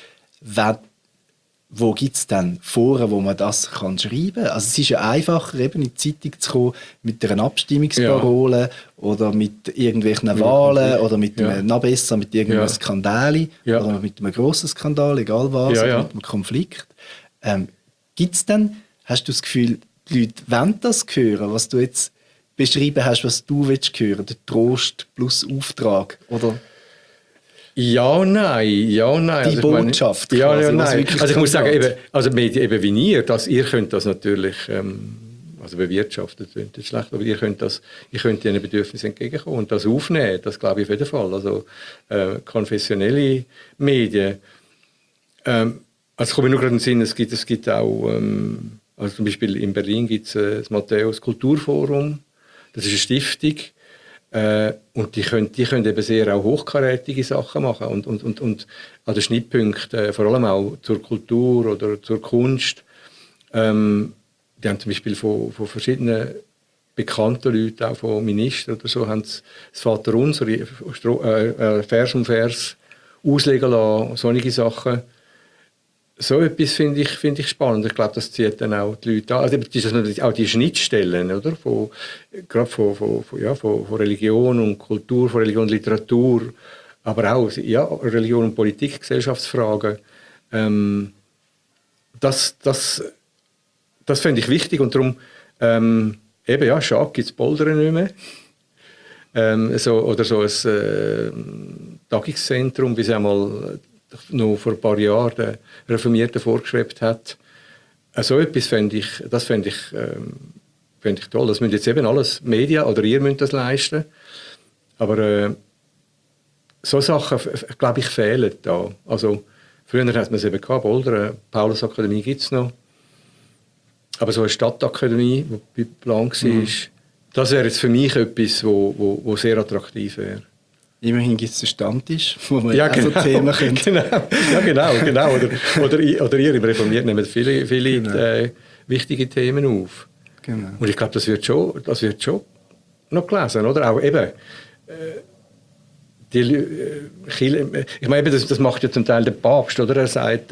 S3: wo gibt es denn Foren, wo man das kann schreiben kann? Also es ist ja einfacher, eben in die Zeitung zu kommen mit einer Abstimmungsparole oder mit irgendwelchen Wahlen oder mit einem, noch besser, mit irgendeinem Skandal oder mit einem grossen Skandal, egal was, oder mit einem Konflikt. Gibt es denn, hast du das Gefühl, die Leute wollen das hören, was du jetzt beschrieben hast, was du willst hören, der Trost plus Auftrag, oder?
S4: Ja und nein.
S3: Die
S4: also
S3: Botschaft.
S4: Ja,
S3: quasi,
S4: nein. Also ich muss sagen,
S3: geht.
S4: also Medien, eben wie ihr könnt das natürlich also bewirtschaftet, das ist schlecht, aber ihr könnt diesen Bedürfnissen entgegenkommen und das aufnehmen, das glaube ich auf jeden Fall. Also konfessionelle Medien, also komme nur gerade in den Sinn, es gibt auch, also zum Beispiel in Berlin gibt es das Matthäus Kulturforum, das ist eine Stiftung, und die können eben sehr auch hochkarätige Sachen machen und an den Schnittpunkten, vor allem auch zur Kultur oder zur Kunst. Die haben zum Beispiel von verschiedenen bekannten Leuten, auch von Ministern oder so, haben das Vaterunser Vers um Vers auslegen lassen, solche Sachen. So etwas finde ich spannend. Ich glaube, das zieht dann auch die Leute an. Also auch die Schnittstellen, oder? Gerade von Religion und Kultur, von Religion und Literatur, aber auch Religion und Politik, Gesellschaftsfragen. Das finde ich wichtig und darum schade gibt es Bouldern nicht mehr. So ein Tagungszentrum, wie es einmal noch vor ein paar Jahren der Reformierten vorgeschwebt hat. So etwas fände ich toll. Das müssen jetzt eben alles Medien oder ihr müsst das leisten. Aber so Sachen, glaube ich, fehlen da. Also, früher hat man es eben gehabt, Boulder, Paulusakademie gibt es noch. Aber so eine Stadtakademie, die geplant war, das wäre jetzt für mich etwas, wo sehr attraktiv wäre.
S3: Immerhin gibt es einen Stammtisch, wo man so Themen könnte.
S4: Genau. Oder ihr im Reformiert nehmt viele wichtige Themen auf.
S3: Genau.
S4: Und ich glaube, das wird schon noch gelesen, oder? Auch eben ich meine, das macht ja zum Teil der Papst, oder? Er sagt,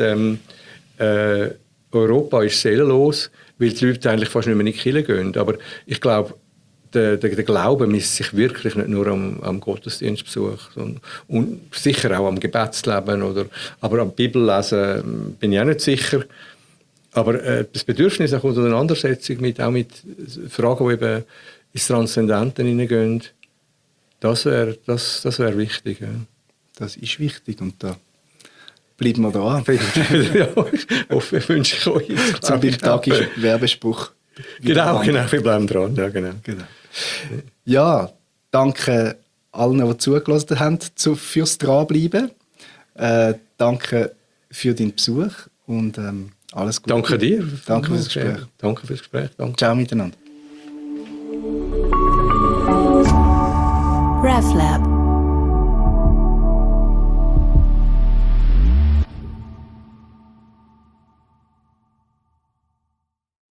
S4: Europa ist seelenlos, weil die Leute eigentlich fast nicht mehr in die Kirche gehen. Aber ich glaube, der Glaube misst sich wirklich nicht nur am Gottesdienstbesuch, und sicher auch am Gebetsleben, aber am Bibellesen bin ich auch nicht sicher. Aber das Bedürfnis nach Auseinandersetzung auch mit Fragen, die eben ins Transzendente hineingehen, das wäre wichtig. Ja.
S3: Das ist wichtig und da bleiben wir dran.
S4: Ja, ich wünsche ich euch.
S3: Zum Tag ist Werbespruch.
S4: Genau, wir bleiben dran. Ja, genau.
S3: Ja, danke allen, die zugelassen haben, fürs Dranbleiben. Danke für deinen Besuch und alles Gute.
S4: Danke dir.
S3: Danke fürs Gespräch.
S4: Danke fürs Gespräch. Danke.
S3: Ciao miteinander.
S1: RefLab